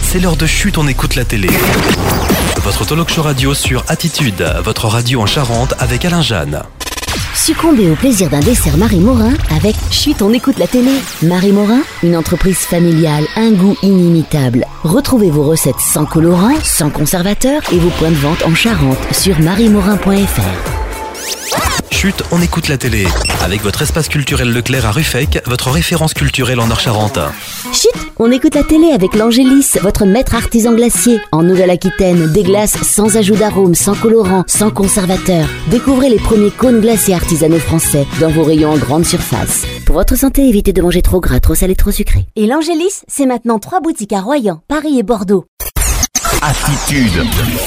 c'est l'heure de Chut, on écoute la télé. Votre talk show radio sur Attitude, votre radio en Charente avec Alain Jeanne. Succombez au plaisir d'un dessert Marie Morin avec Chut, on écoute la télé. Marie Morin, une entreprise familiale, un goût inimitable. Retrouvez vos recettes sans colorant, sans conservateur et vos points de vente en Charente sur mariemorin.fr. Chut, on écoute la télé. Avec votre espace culturel Leclerc à Ruffec, votre référence culturelle en Nord-Charente. Chut, on écoute la télé avec l'Angélis, votre maître artisan glacier. En Nouvelle-Aquitaine, des glaces sans ajout d'arôme, sans colorant, sans conservateur. Découvrez les premiers cônes glacés artisanaux français dans vos rayons en grande surface. Pour votre santé, évitez de manger trop gras, trop salé, trop sucré. Et l'Angélis, c'est maintenant 3 boutiques à Royan, Paris et Bordeaux. Attitude.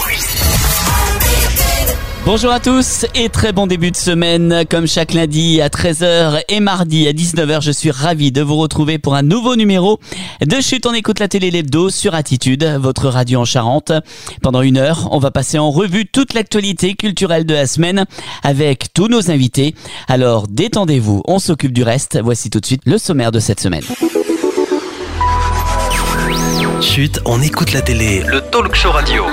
Bonjour à tous et très bon début de semaine. Comme chaque lundi à 13h et mardi à 19h, je suis ravi de vous retrouver pour un nouveau numéro de Chut, on écoute la télé l'hebdo sur Attitude, votre radio en Charente. Pendant 1 heure, on va passer en revue toute l'actualité culturelle de la semaine avec tous nos invités. Alors détendez-vous, on s'occupe du reste. Voici tout de suite le sommaire de cette semaine. Chut, on écoute la télé, le talk show radio.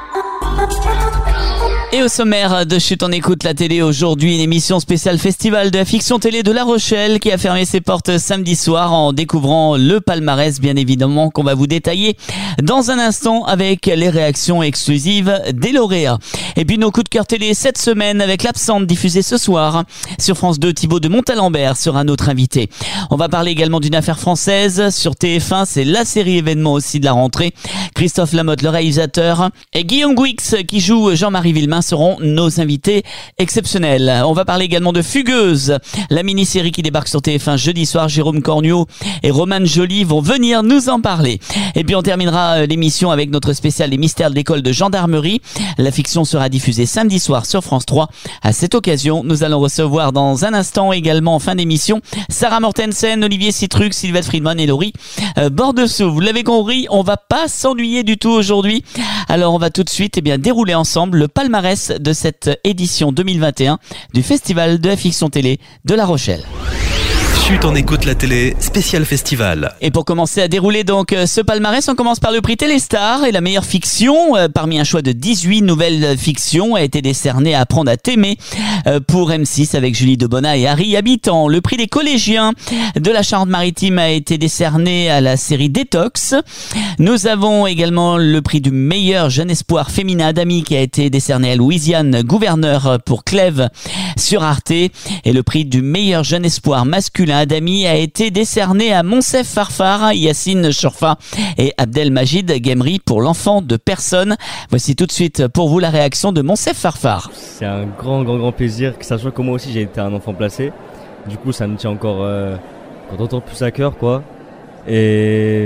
Et au sommaire de Chut, on écoute la télé aujourd'hui, une émission spéciale festival de la fiction télé de La Rochelle qui a fermé ses portes samedi soir en découvrant le palmarès, bien évidemment, qu'on va vous détailler dans un instant avec les réactions exclusives des lauréats. Et puis nos coups de cœur télé cette semaine avec l'absente diffusée ce soir sur France 2, Thibaut de Montalembert sera notre invité. On va parler également d'une affaire française sur TF1, c'est la série événement aussi de la rentrée. Christophe Lamotte, le réalisateur, et Guillaume Gouix qui joue Jean-Marie Villemain seront nos invités exceptionnels. On va parler également de Fugueuse, la mini-série qui débarque sur TF1 jeudi soir. Jérôme Cornuau et Romane Joly vont venir nous en parler. Et puis on terminera l'émission avec notre spécial Les mystères de l'école de gendarmerie. La fiction sera diffusée samedi soir sur France 3. À cette occasion, nous allons recevoir dans un instant également en fin d'émission Sarah Mortensen, Olivier Citruc, Sylvette Friedman et Laurie Bordessou. Vous l'avez compris, on va pas s'ennuyer du tout aujourd'hui. Alors on va tout de suite dérouler ensemble le palmarès de cette édition 2021 du Festival de la fiction télé de La Rochelle. Chut, on écoute la télé, spécial festival. Et pour commencer à dérouler donc ce palmarès, on commence par le prix Téléstar et la meilleure fiction. Parmi un choix de 18 nouvelles fictions a été décerné à Apprendre à t'aimer pour M6 avec Julie Debona et Harry Habitant. Le prix des collégiens de la Charente-Maritime a été décerné à la série Détox. Nous avons également le prix du meilleur jeune espoir féminin Adami qui a été décerné à Louisiane Gouverneur pour Clèves sur Arte. Et le prix du meilleur jeune espoir masculin Adami a été décerné à Monsef Farfar, Yacine Chorfa et Abdelmajid Gemri pour L'enfant de personne. Voici tout de suite pour vous la réaction de Monsef Farfar. C'est un grand plaisir, sachant que moi aussi j'ai été un enfant placé. Du coup ça me tient encore d'autant plus à cœur quoi. Et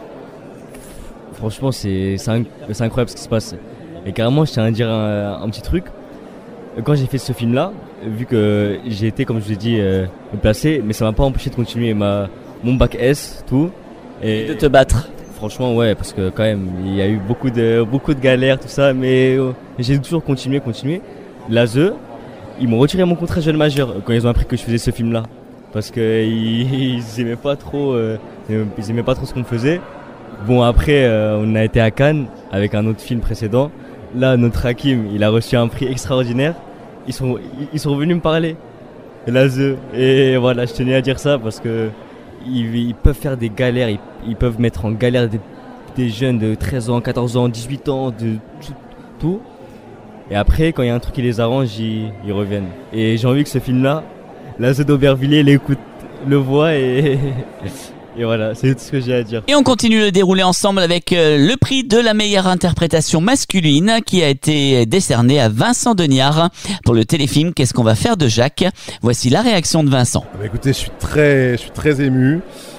franchement c'est incroyable ce qui se passe. Et carrément je tiens à dire un petit truc. Quand j'ai fait ce film là, vu que j'ai été, comme je vous ai dit, placé, mais ça m'a pas empêché de continuer mon bac S, tout. Et de te battre. Franchement, ouais, parce que quand même, il y a eu beaucoup de galères, tout ça, mais j'ai toujours continué. L'ASE, ils m'ont retiré mon contrat jeune majeur quand ils ont appris que je faisais ce film-là. Parce qu'ils aimaient pas trop ce qu'on faisait. Bon, après, on a été à Cannes avec un autre film précédent. Là, notre Hakim, il a reçu un prix extraordinaire. Ils sont venus me parler. L'ASE. Et voilà, je tenais à dire ça parce que ils peuvent faire des galères. Ils peuvent mettre en galère des jeunes de 13 ans, 14 ans, 18 ans, de tout. Et après, quand il y a un truc qui les arrange, ils reviennent. Et j'ai envie que ce film-là, l'ASE d'Aubervilliers l'écoute, le voit et voilà, c'est tout ce que j'ai à dire. Et on continue le dérouler ensemble avec le prix de la meilleure interprétation masculine qui a été décerné à Vincent Deniard pour le téléfilm Qu'est-ce qu'on va faire de Jacques. Voici la réaction de Vincent. Écoutez, je suis très ému.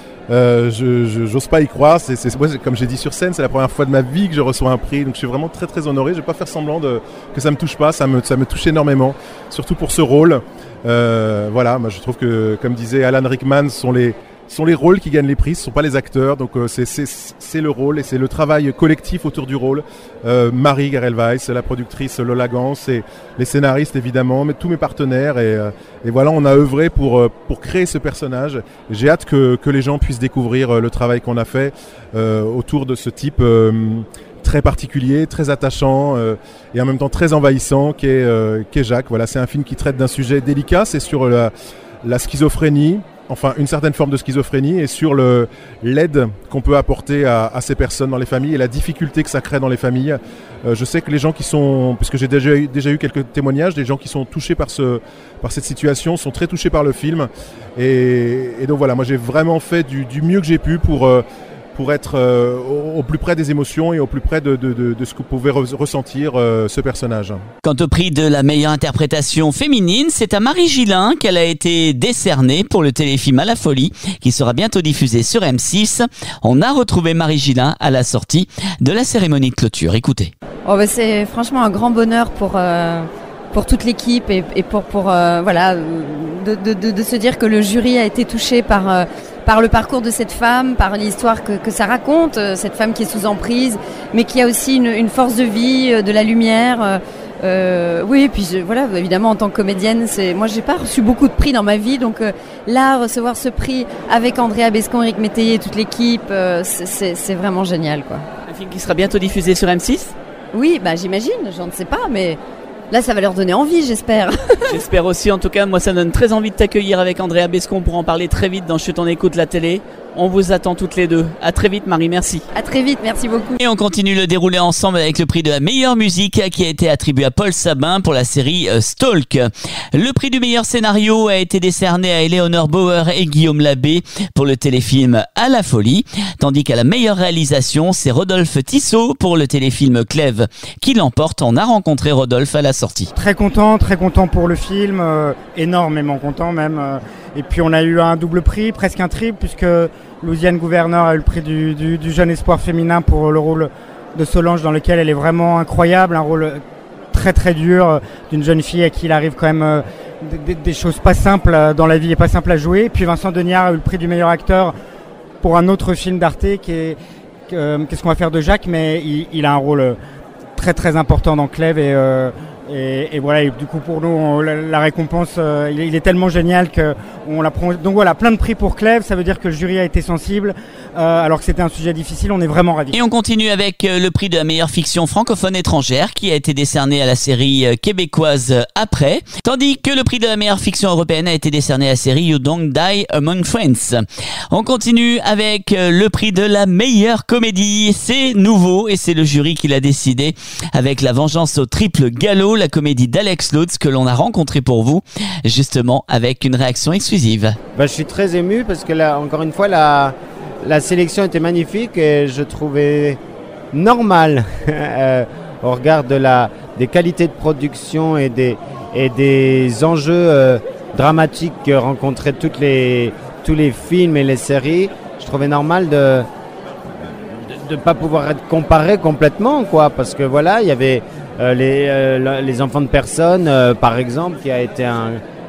J'ose pas y croire. Moi, comme j'ai dit sur scène, c'est la première fois de ma vie que je reçois un prix, donc je suis vraiment très honoré. Je vais pas faire semblant que ça me touche pas. Ça me touche énormément, surtout pour ce rôle. Voilà, moi je trouve que, comme disait Alan Rickman, ce sont les sont les rôles qui gagnent les prix, ce ne sont pas les acteurs. Donc c'est le rôle et c'est le travail collectif autour du rôle. Marie Garel-Weiss, la productrice Lola Gans, et les scénaristes évidemment, mais tous mes partenaires. Et voilà, on a œuvré pour créer ce personnage. J'ai hâte que les gens puissent découvrir le travail qu'on a fait autour de ce type très particulier, très attachant et en même temps très envahissant qu'est Jacques. Voilà, c'est un film qui traite d'un sujet délicat, c'est sur la schizophrénie, enfin une certaine forme de schizophrénie, et sur l'aide qu'on peut apporter à ces personnes dans les familles et la difficulté que ça crée dans les familles. Je sais que les gens qui sont, puisque j'ai déjà eu quelques témoignages, des gens qui sont touchés par cette situation sont très touchés par le film, et donc voilà, moi j'ai vraiment fait du mieux que j'ai pu pour être au plus près des émotions et au plus près de ce que pouvait ressentir ce personnage. Quant au prix de la meilleure interprétation féminine, c'est à Marie Gillin qu'elle a été décernée pour le téléfilm À la folie, qui sera bientôt diffusé sur M6. On a retrouvé Marie Gillin à la sortie de la cérémonie de clôture. Écoutez. C'est franchement un grand bonheur pour toute l'équipe et pour voilà, de se dire que le jury a été touché par le parcours de cette femme, par l'histoire que ça raconte, cette femme qui est sous emprise, mais qui a aussi une force de vie, de la lumière. Oui, et puis voilà, évidemment en tant que comédienne, moi j'ai pas reçu beaucoup de prix dans ma vie, donc là recevoir ce prix avec Andrea Bescon, Eric Métayer et toute l'équipe, c'est vraiment génial, quoi. Un film qui sera bientôt diffusé sur M6 ? Oui, j'imagine, j'en sais pas, mais là, ça va leur donner envie, j'espère. J'espère aussi. En tout cas, moi, ça me donne très envie de t'accueillir avec Andrea Bescon pour en parler très vite dans Chut, on écoute la télé. On vous attend toutes les deux. À très vite, Marie. Merci. À très vite. Merci beaucoup. Et on continue le déroulé ensemble avec le prix de la meilleure musique qui a été attribué à Paul Sabin pour la série Stalk. Le prix du meilleur scénario a été décerné à Eleanor Bauer et Guillaume Labbé pour le téléfilm À la folie, tandis qu'à la meilleure réalisation, c'est Rodolphe Tissot pour le téléfilm Clèves qui l'emporte. On a rencontré Rodolphe à la sortie. Très content pour le film, énormément content même. Et puis on a eu un double prix, presque un triple, puisque Louisiane Gouverneur a eu le prix du jeune espoir féminin pour le rôle de Solange, dans lequel elle est vraiment incroyable, un rôle très très dur d'une jeune fille à qui il arrive quand même des choses pas simples dans la vie et pas simples à jouer. Puis Vincent Degnard a eu le prix du meilleur acteur pour un autre film d'Arte qui est Qu'est-ce qu'on va faire de Jacques, mais il a un rôle très très important dans Clèves et voilà, et du coup pour nous la récompense il est tellement génial que on la prend. Donc voilà, plein de prix pour Clèves, ça veut dire que le jury a été sensible alors que c'était un sujet difficile, on est vraiment ravis. Et on continue avec le prix de la meilleure fiction francophone étrangère qui a été décerné à la série québécoise Après, tandis que le prix de la meilleure fiction européenne a été décerné à la série You Don't Die Among Friends. On continue avec le prix de la meilleure comédie, c'est nouveau et c'est le jury qui l'a décidé avec La Vengeance au triple galop, la comédie d'Alex Lutz que l'on a rencontré pour vous, justement avec une réaction exclusive. Je suis très ému parce que là, encore une fois, la sélection était magnifique et je trouvais normal au regard des qualités de production et des enjeux dramatiques que rencontraient tous les films et les séries. Je trouvais normal de pas pouvoir être comparé complètement, quoi, parce que voilà, il y avait les enfants de personnes, par exemple, qui a été un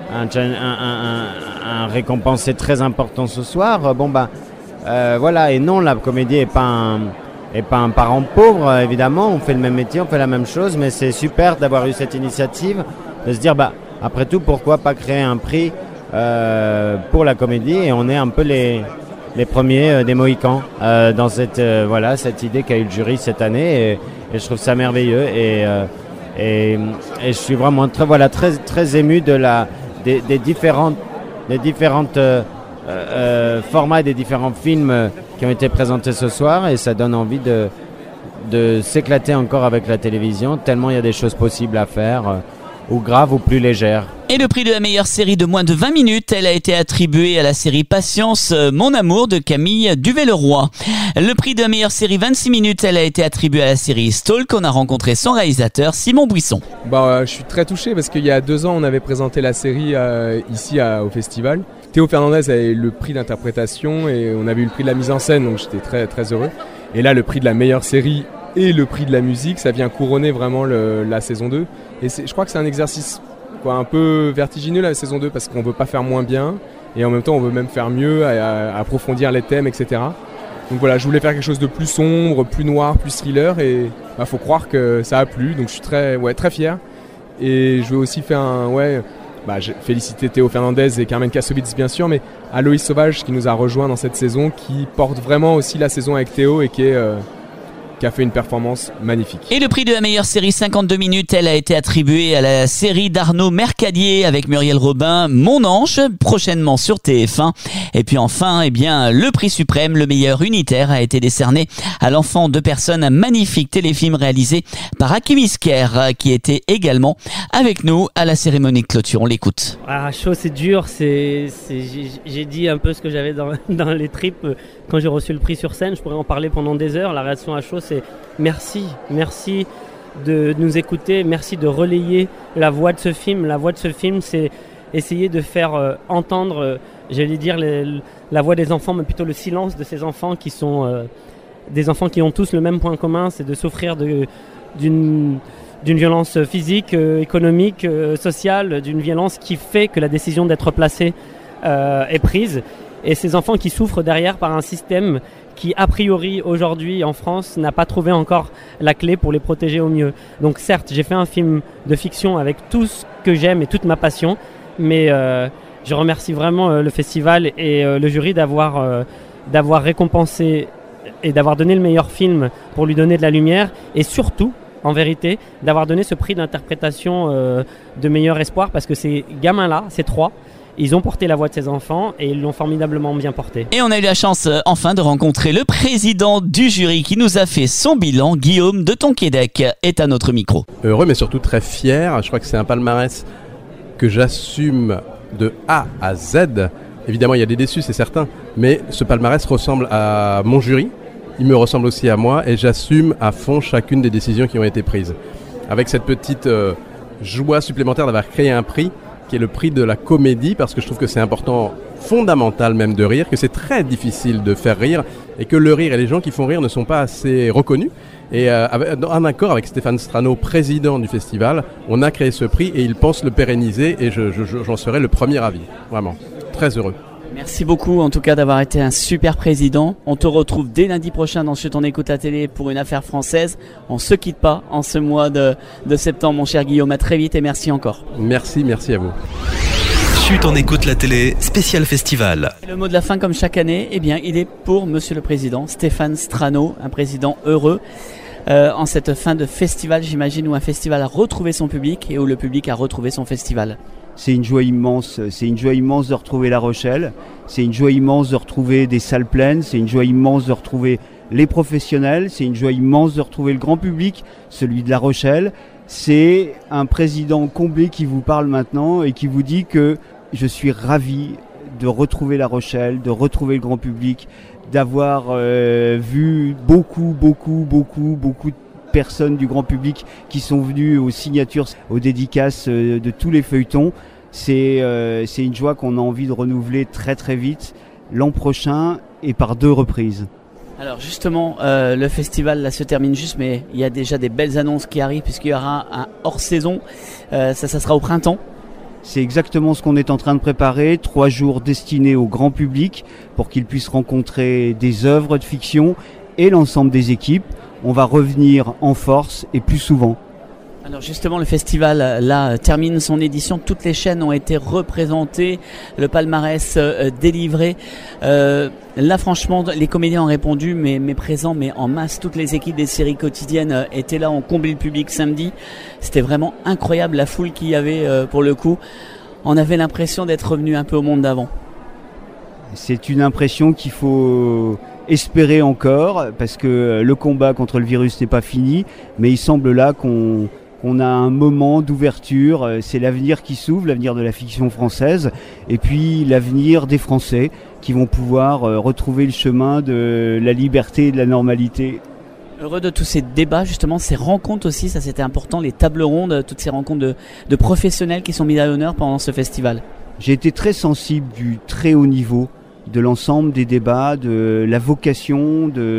récompensé très important ce soir. Voilà, et non, la comédie est pas un parent pauvre, évidemment. On fait le même métier, on fait la même chose, mais c'est super d'avoir eu cette initiative, de se dire, après tout, pourquoi pas créer un prix pour la comédie, et on est un peu les premiers des Mohicans dans cette idée qu'a eu le jury cette année, et je trouve ça merveilleux, et je suis vraiment très très ému des différentes formats et des différents films qui ont été présentés ce soir, et ça donne envie de s'éclater encore avec la télévision, tellement il y a des choses possibles à faire, ou graves ou plus légères. Et le prix de la meilleure série de moins de 20 minutes, elle a été attribuée à la série Patience, Mon amour de Camille Duvet-Leroy. Le prix de la meilleure série 26 minutes, elle a été attribuée à la série Stalk, qu'on a rencontré son réalisateur Simon Buisson. Je suis très touché parce qu'il y a 2 ans, on avait présenté la série ici au festival. Théo Fernandez avait le prix d'interprétation et on avait eu le prix de la mise en scène, donc j'étais très très heureux. Et là, le prix de la meilleure série et le prix de la musique, ça vient couronner vraiment la saison 2. Et je crois que c'est un exercice un peu vertigineux, la saison 2, parce qu'on veut pas faire moins bien et en même temps on veut même faire mieux, à approfondir les thèmes, etc. Donc voilà, je voulais faire quelque chose de plus sombre, plus noir, plus thriller, et faut croire que ça a plu, donc je suis très fier. Et je veux aussi faire j'ai félicité Théo Fernandez et Carmen Kassovitz bien sûr, mais Aloïs Sauvage qui nous a rejoint dans cette saison, qui porte vraiment aussi la saison avec Théo et qui a fait une performance magnifique. Et le prix de la meilleure série 52 minutes, elle a été attribuée à la série d'Arnaud Mercadier avec Muriel Robin, Mon Ange, prochainement sur TF1. Et puis enfin, le prix suprême, le meilleur unitaire, a été décerné à l'enfant de personnes, un magnifique téléfilm réalisé par Hakim Isker, qui était également avec nous à la cérémonie de clôture. On l'écoute. Chaud, c'est dur, j'ai dit un peu ce que j'avais dans les tripes quand j'ai reçu le prix sur scène. Je pourrais en parler pendant des heures. La réaction à chaud, c'est merci de nous écouter, merci de relayer la voix de ce film. La voix de ce film, c'est essayer de faire entendre, j'allais dire la voix des enfants, mais plutôt le silence de ces enfants qui sont des enfants qui ont tous le même point commun, c'est de souffrir d'une violence physique, économique, sociale, d'une violence qui fait que la décision d'être placé est prise. Et ces enfants qui souffrent derrière par un système qui, a priori, aujourd'hui, en France, n'a pas trouvé encore la clé pour les protéger au mieux. Donc certes, j'ai fait un film de fiction avec tout ce que j'aime et toute ma passion, mais je remercie vraiment le festival et le jury d'avoir récompensé et d'avoir donné le meilleur film pour lui donner de la lumière, et surtout, en vérité, d'avoir donné ce prix d'interprétation de meilleur espoir, parce que ces gamins-là, ces trois, ils ont porté la voix de ces enfants et ils l'ont formidablement bien porté. Et on a eu la chance enfin de rencontrer le président du jury qui nous a fait son bilan. Guillaume de Tonquédec est à notre micro. Heureux mais surtout très fier. Je crois que c'est un palmarès que j'assume de A à Z. Évidemment il y a des déçus, c'est certain, mais ce palmarès ressemble à mon jury. Il me ressemble aussi à moi et j'assume à fond chacune des décisions qui ont été prises. Avec cette petite joie supplémentaire d'avoir créé un prix qui est le prix de la comédie, parce que je trouve que c'est important, fondamental même de rire, que c'est très difficile de faire rire, et que le rire et les gens qui font rire ne sont pas assez reconnus. Et en accord avec Stéphane Strano, président du festival, on a créé ce prix et il pense le pérenniser, et j'en serai le premier ravi. Vraiment, très heureux. Merci beaucoup en tout cas d'avoir été un super président. On te retrouve dès lundi prochain dans Chut on écoute la télé pour une affaire française. On se quitte pas en ce mois de septembre, mon cher Guillaume. À très vite et merci encore. Merci à vous. Chut on écoute la télé, spécial festival. Le mot de la fin comme chaque année, il est pour Monsieur le Président, Stéphane Strano, un président heureux. En cette fin de festival, j'imagine, où un festival a retrouvé son public et où le public a retrouvé son festival. C'est une joie immense de retrouver La Rochelle, c'est une joie immense de retrouver des salles pleines, c'est une joie immense de retrouver les professionnels, c'est une joie immense de retrouver le grand public, celui de La Rochelle. C'est un président comblé qui vous parle maintenant et qui vous dit que je suis ravi de retrouver La Rochelle, de retrouver le grand public, d'avoir vu beaucoup de personnes du grand public qui sont venues aux signatures, aux dédicaces de tous les feuilletons. C'est une joie qu'on a envie de renouveler très très vite l'an prochain et par 2 reprises. Alors justement, le festival là se termine juste, mais il y a déjà des belles annonces qui arrivent puisqu'il y aura un hors-saison. Ça sera au printemps. C'est exactement ce qu'on est en train de préparer, 3 jours destinés au grand public pour qu'ils puissent rencontrer des œuvres de fiction et l'ensemble des équipes. On va revenir en force et plus souvent. Alors justement, le festival là termine son édition. Toutes les chaînes ont été représentées, le palmarès délivré. Là, franchement, les comédiens ont répondu, mais présents, mais en masse. Toutes les équipes des séries quotidiennes étaient là, ont comblé le public samedi. C'était vraiment incroyable la foule qu'il y avait pour le coup. On avait l'impression d'être revenu un peu au monde d'avant. C'est une impression qu'il faut espérer encore, parce que le combat contre le virus n'est pas fini, mais il semble là qu'on a un moment d'ouverture. C'est l'avenir qui s'ouvre, l'avenir de la fiction française, et puis l'avenir des Français qui vont pouvoir retrouver le chemin de la liberté et de la normalité. Heureux de tous ces débats, justement, ces rencontres aussi, ça c'était important, les tables rondes, toutes ces rencontres de professionnels qui sont mis à l'honneur pendant ce festival. J'ai été très sensible du très haut niveau de l'ensemble des débats, de la vocation, de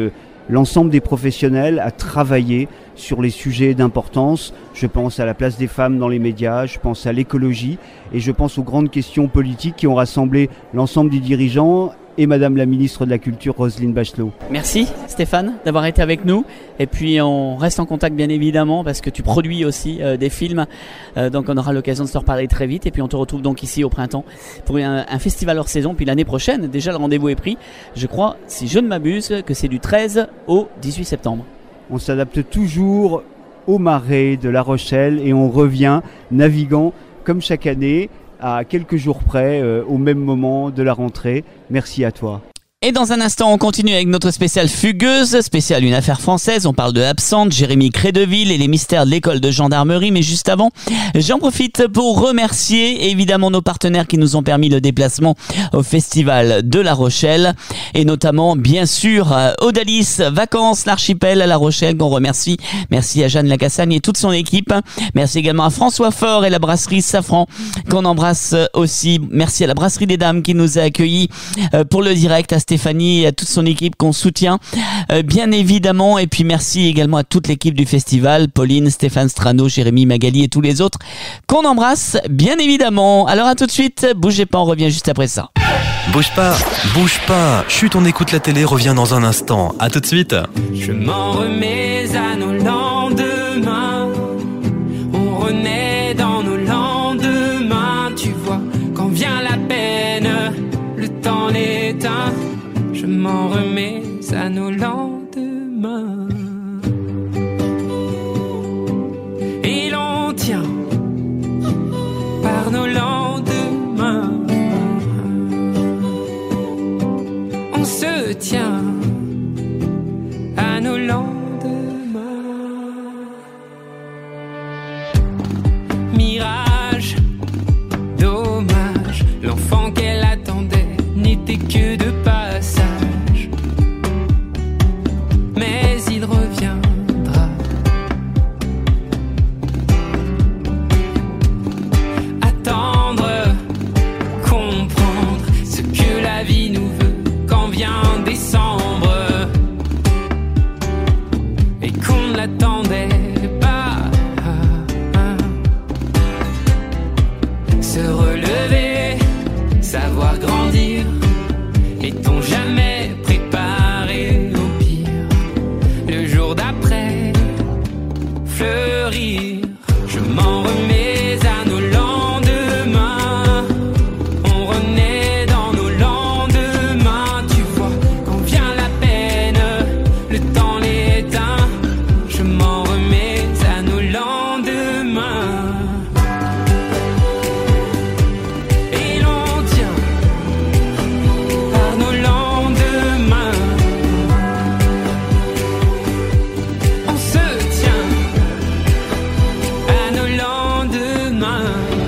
l'ensemble des professionnels à travailler sur les sujets d'importance. Je pense à la place des femmes dans les médias, je pense à l'écologie et je pense aux grandes questions politiques qui ont rassemblé l'ensemble des dirigeants et Madame la ministre de la Culture, Roselyne Bachelot. Merci Stéphane d'avoir été avec nous. Et puis on reste en contact bien évidemment parce que tu produis aussi des films. Donc on aura l'occasion de se reparler très vite. Et puis on te retrouve donc ici au printemps pour un festival hors saison. Puis l'année prochaine, déjà le rendez-vous est pris. Je crois, si je ne m'abuse, que c'est du 13 au 18 septembre. On s'adapte toujours au marais de La Rochelle et on revient naviguant comme chaque année à quelques jours près, au même moment de la rentrée. Merci à toi. Et dans un instant, on continue avec notre spéciale Fugueuse, spéciale Une affaire française. On parle de Absente, Jérémy Crédeville et les mystères de l'école de gendarmerie. Mais juste avant, j'en profite pour remercier évidemment nos partenaires qui nous ont permis le déplacement au festival de La Rochelle. Et notamment, bien sûr, Odalis Vacances, l'Archipel à La Rochelle, qu'on remercie. Merci à Jeanne Lacassagne et toute son équipe. Merci également à François Faure et la brasserie Safran, qu'on embrasse aussi. Merci à la brasserie des Dames qui nous a accueillis pour le direct, à Stéphanie et à toute son équipe qu'on soutient bien évidemment, et puis merci également à toute l'équipe du festival, Pauline, Stéphane Strano, Jérémy, Magali et tous les autres qu'on embrasse bien évidemment. Alors à tout de suite, bougez pas, on revient juste après ça. Bouge pas, chut, on écoute la télé, revient dans un instant, à tout de suite. Je m'en remets à nos lendemains, on renaît dans nos lendemains, tu vois, quand vient la peine, le temps l'éteint. Je m'en remets à nos lendemains. Et l'on tient par nos lendemains. On se tient à nos lendemains. Mirage, dommage, l'enfant qu'elle attendait n'était que de passage. Mais il reviendra. Attendre, comprendre ce que la vie nous veut quand vient décembre et qu'on ne l'attendait pas. Se relever, savoir grandir. Est-on jamais préparé au pire? Le jour d'après, fleurir. Je m'en remets à nos lendemains. On renaît dans nos lendemains. Tu vois, quand vient la peine, le temps l'éteint. Je m'en remets à nos lendemains. Et l'on tient par nos lendemains. On se tient à nos lendemains.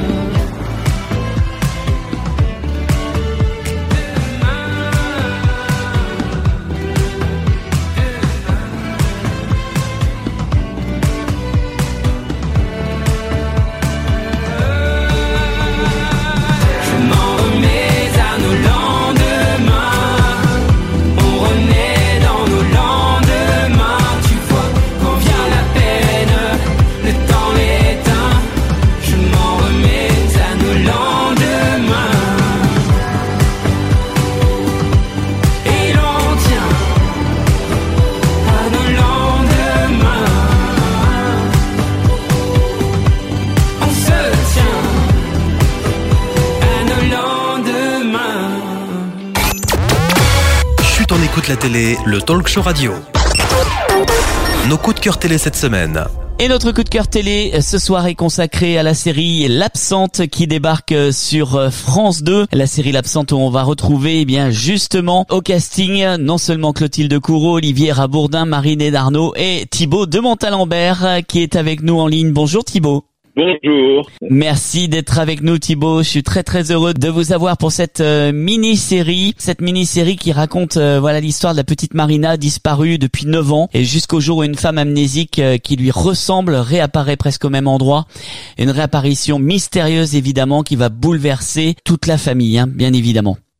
Je m'en remets à nos lendemains. On renaît dans nos lendemains. Tu vois, quand vient la peine, le temps l'éteint. Je m'en remets à nos lendemains. Et l'on tient à nos lendemains. On se tient à nos lendemains. Chut, on écoute la télé, le talk show radio. Nos coups de cœur télé cette semaine. Et notre coup de cœur télé ce soir est consacré à la série L'Absente qui débarque sur France 2. La série L'Absente où on va retrouver bien justement au casting non seulement Clotilde Courreau, Olivier Rabourdin, Marine Darnaud et Thibaut de Montalembert qui est avec nous en ligne. Bonjour Thibaut. Bonjour. Merci d'être avec nous Thibaut, je suis très très heureux de vous avoir pour cette mini-série qui raconte voilà l'histoire de la petite Marina disparue depuis 9 ans et jusqu'au jour où une femme amnésique qui lui ressemble réapparaît presque au même endroit. Une réapparition mystérieuse évidemment qui va bouleverser toute la famille, hein, bien évidemment.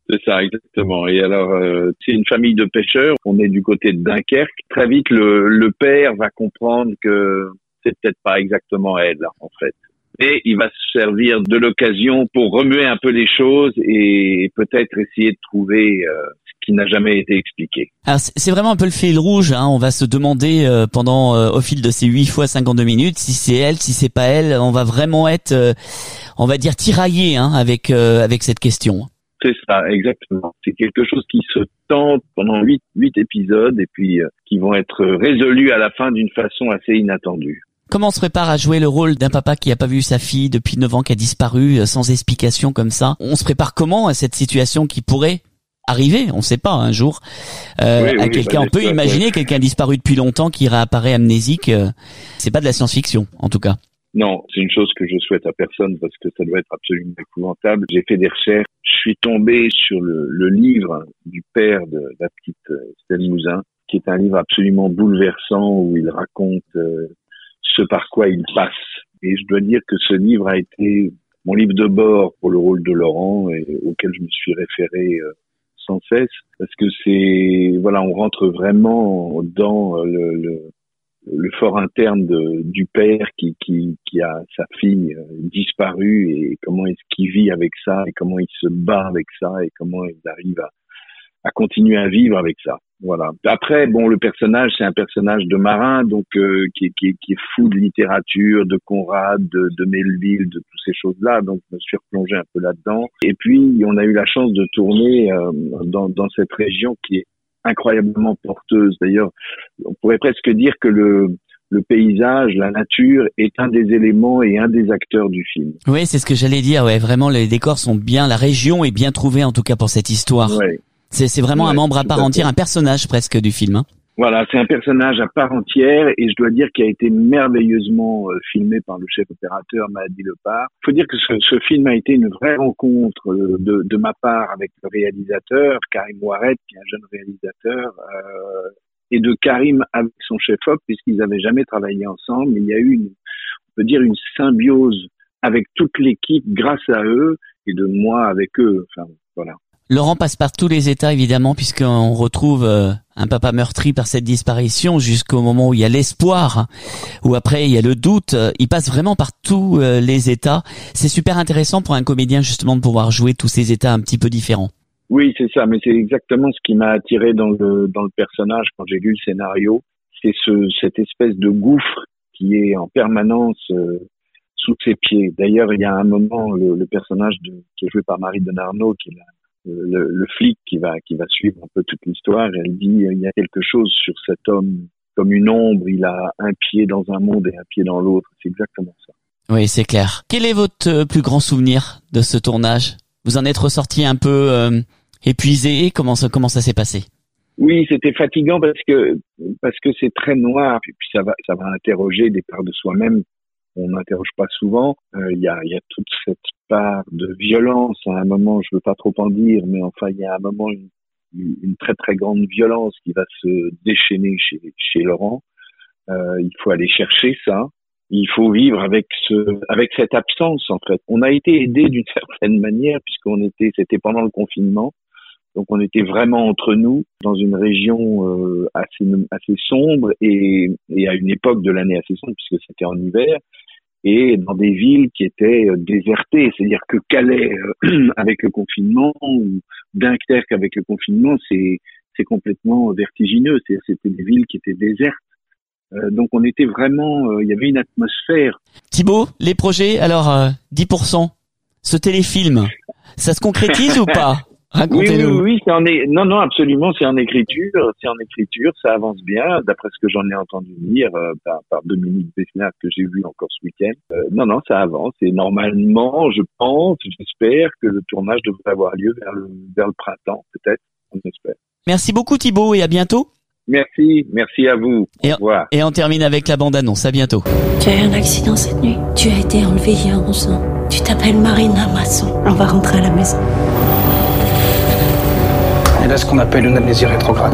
C'est ça, exactement. Et alors, c'est une famille de pêcheurs. On est du côté de Dunkerque. Très vite, le père va comprendre que c'est peut-être pas exactement elle, en fait. Et il va se servir de l'occasion pour remuer un peu les choses et peut-être essayer de trouver ce qui n'a jamais été expliqué. Alors c'est vraiment un peu le fil rouge, hein. On va se demander au fil de ces 8 fois 52 minutes si c'est elle, si c'est pas elle. On va vraiment être, on va dire, tiraillé avec cette question. C'est ça, exactement. C'est quelque chose qui se tente pendant 8 épisodes et puis qui vont être résolus à la fin d'une façon assez inattendue. Comment on se prépare à jouer le rôle d'un papa qui a pas vu sa fille depuis 9 ans, qui a disparu sans explication comme ça? On se prépare comment à cette situation qui pourrait arriver, on sait pas, un jour, à quelqu'un? On peut imaginer quelqu'un disparu depuis longtemps qui réapparaît amnésique. C'est pas de la science-fiction, en tout cas. Non, c'est une chose que je souhaite à personne parce que ça doit être absolument épouvantable. J'ai fait des recherches. Je suis tombé sur le livre du père de la petite Estelle Mouzin, qui est un livre absolument bouleversant où il raconte ce par quoi il passe. Et je dois dire que ce livre a été mon livre de bord pour le rôle de Laurent et auquel je me suis référé sans cesse parce que on rentre vraiment dans le fort interne du père qui a sa fille disparue et comment est-ce qu'il vit avec ça et comment il se bat avec ça et comment il arrive à continuer à vivre avec ça. Voilà. Après, le personnage, c'est un personnage de marin, donc qui est fou de littérature, de Conrad, de Melville, de toutes ces choses-là. Donc, je me suis replongé un peu là-dedans. Et puis, on a eu la chance de tourner dans cette région qui est incroyablement porteuse. D'ailleurs, on pourrait presque dire que le paysage, la nature est un des éléments et un des acteurs du film. Oui, c'est ce que j'allais dire. Ouais, vraiment, les décors sont bien, la région est bien trouvée en tout cas pour cette histoire. Ouais. C'est vraiment un membre à part entière, un personnage presque du film. Hein. Voilà, c'est un personnage à part entière et je dois dire qu'il a été merveilleusement filmé par le chef opérateur Mahdi Lepar. Il faut dire que ce film a été une vraie rencontre de ma part avec le réalisateur, Karim Ouaret, qui est un jeune réalisateur, et de Karim avec son chef-op, puisqu'ils n'avaient jamais travaillé ensemble. Il y a eu, on peut dire, une symbiose avec toute l'équipe grâce à eux et de moi avec eux. Enfin, voilà. Laurent passe par tous les états, évidemment, puisqu'on retrouve un papa meurtri par cette disparition jusqu'au moment où il y a l'espoir, où après il y a le doute. Il passe vraiment par tous les états. C'est super intéressant pour un comédien, justement, de pouvoir jouer tous ces états un petit peu différents. Oui, c'est ça, mais c'est exactement ce qui m'a attiré dans le personnage quand j'ai lu le scénario. C'est cette espèce de gouffre qui est en permanence sous ses pieds. D'ailleurs, il y a un moment, le personnage qui est joué par Marie Denarnaud, qui est le flic qui va suivre un peu toute l'histoire, elle dit il y a quelque chose sur cet homme comme une ombre, il a un pied dans un monde et un pied dans l'autre. C'est exactement ça. Oui, c'est clair. Quel est votre plus grand souvenir de ce tournage? Vous en êtes ressorti un peu épuisé? Comment ça s'est passé? Oui, c'était fatigant parce que c'est très noir et puis ça va interroger des parts de soi-même. On n'interroge pas souvent. Il y a toute cette part de violence. À un moment, je veux pas trop en dire, mais enfin, il y a un moment une très très grande violence qui va se déchaîner chez Laurent. Il faut aller chercher ça. Il faut vivre avec cette absence, en fait. On a été aidés d'une certaine manière c'était pendant le confinement. Donc on était vraiment entre nous dans une région assez sombre et à une époque de l'année assez sombre puisque c'était en hiver et dans des villes qui étaient désertées, c'est-à-dire que Calais avec le confinement ou Dunkerque avec le confinement, c'est complètement vertigineux, c'était des villes qui étaient désertes. Donc on était vraiment, il y avait une atmosphère. Thibaut, les projets, alors 10%, ce téléfilm, ça se concrétise ou pas? Racontez-nous. Oui, non, absolument, c'est en écriture, ça avance bien, d'après ce que j'en ai entendu dire par Dominique Besnard que j'ai vu encore ce week-end. Non, ça avance et normalement, j'espère que le tournage devrait avoir lieu vers le printemps, peut-être, on espère. Merci beaucoup Thibaut et à bientôt. Merci à vous. Au revoir. Et on termine avec la bande-annonce, à bientôt. Tu as eu un accident cette nuit. Tu as été enlevée il y a 11 ans. Tu t'appelles Marina Masson. On va rentrer à la maison. Elle a ce qu'on appelle une amnésie rétrograde.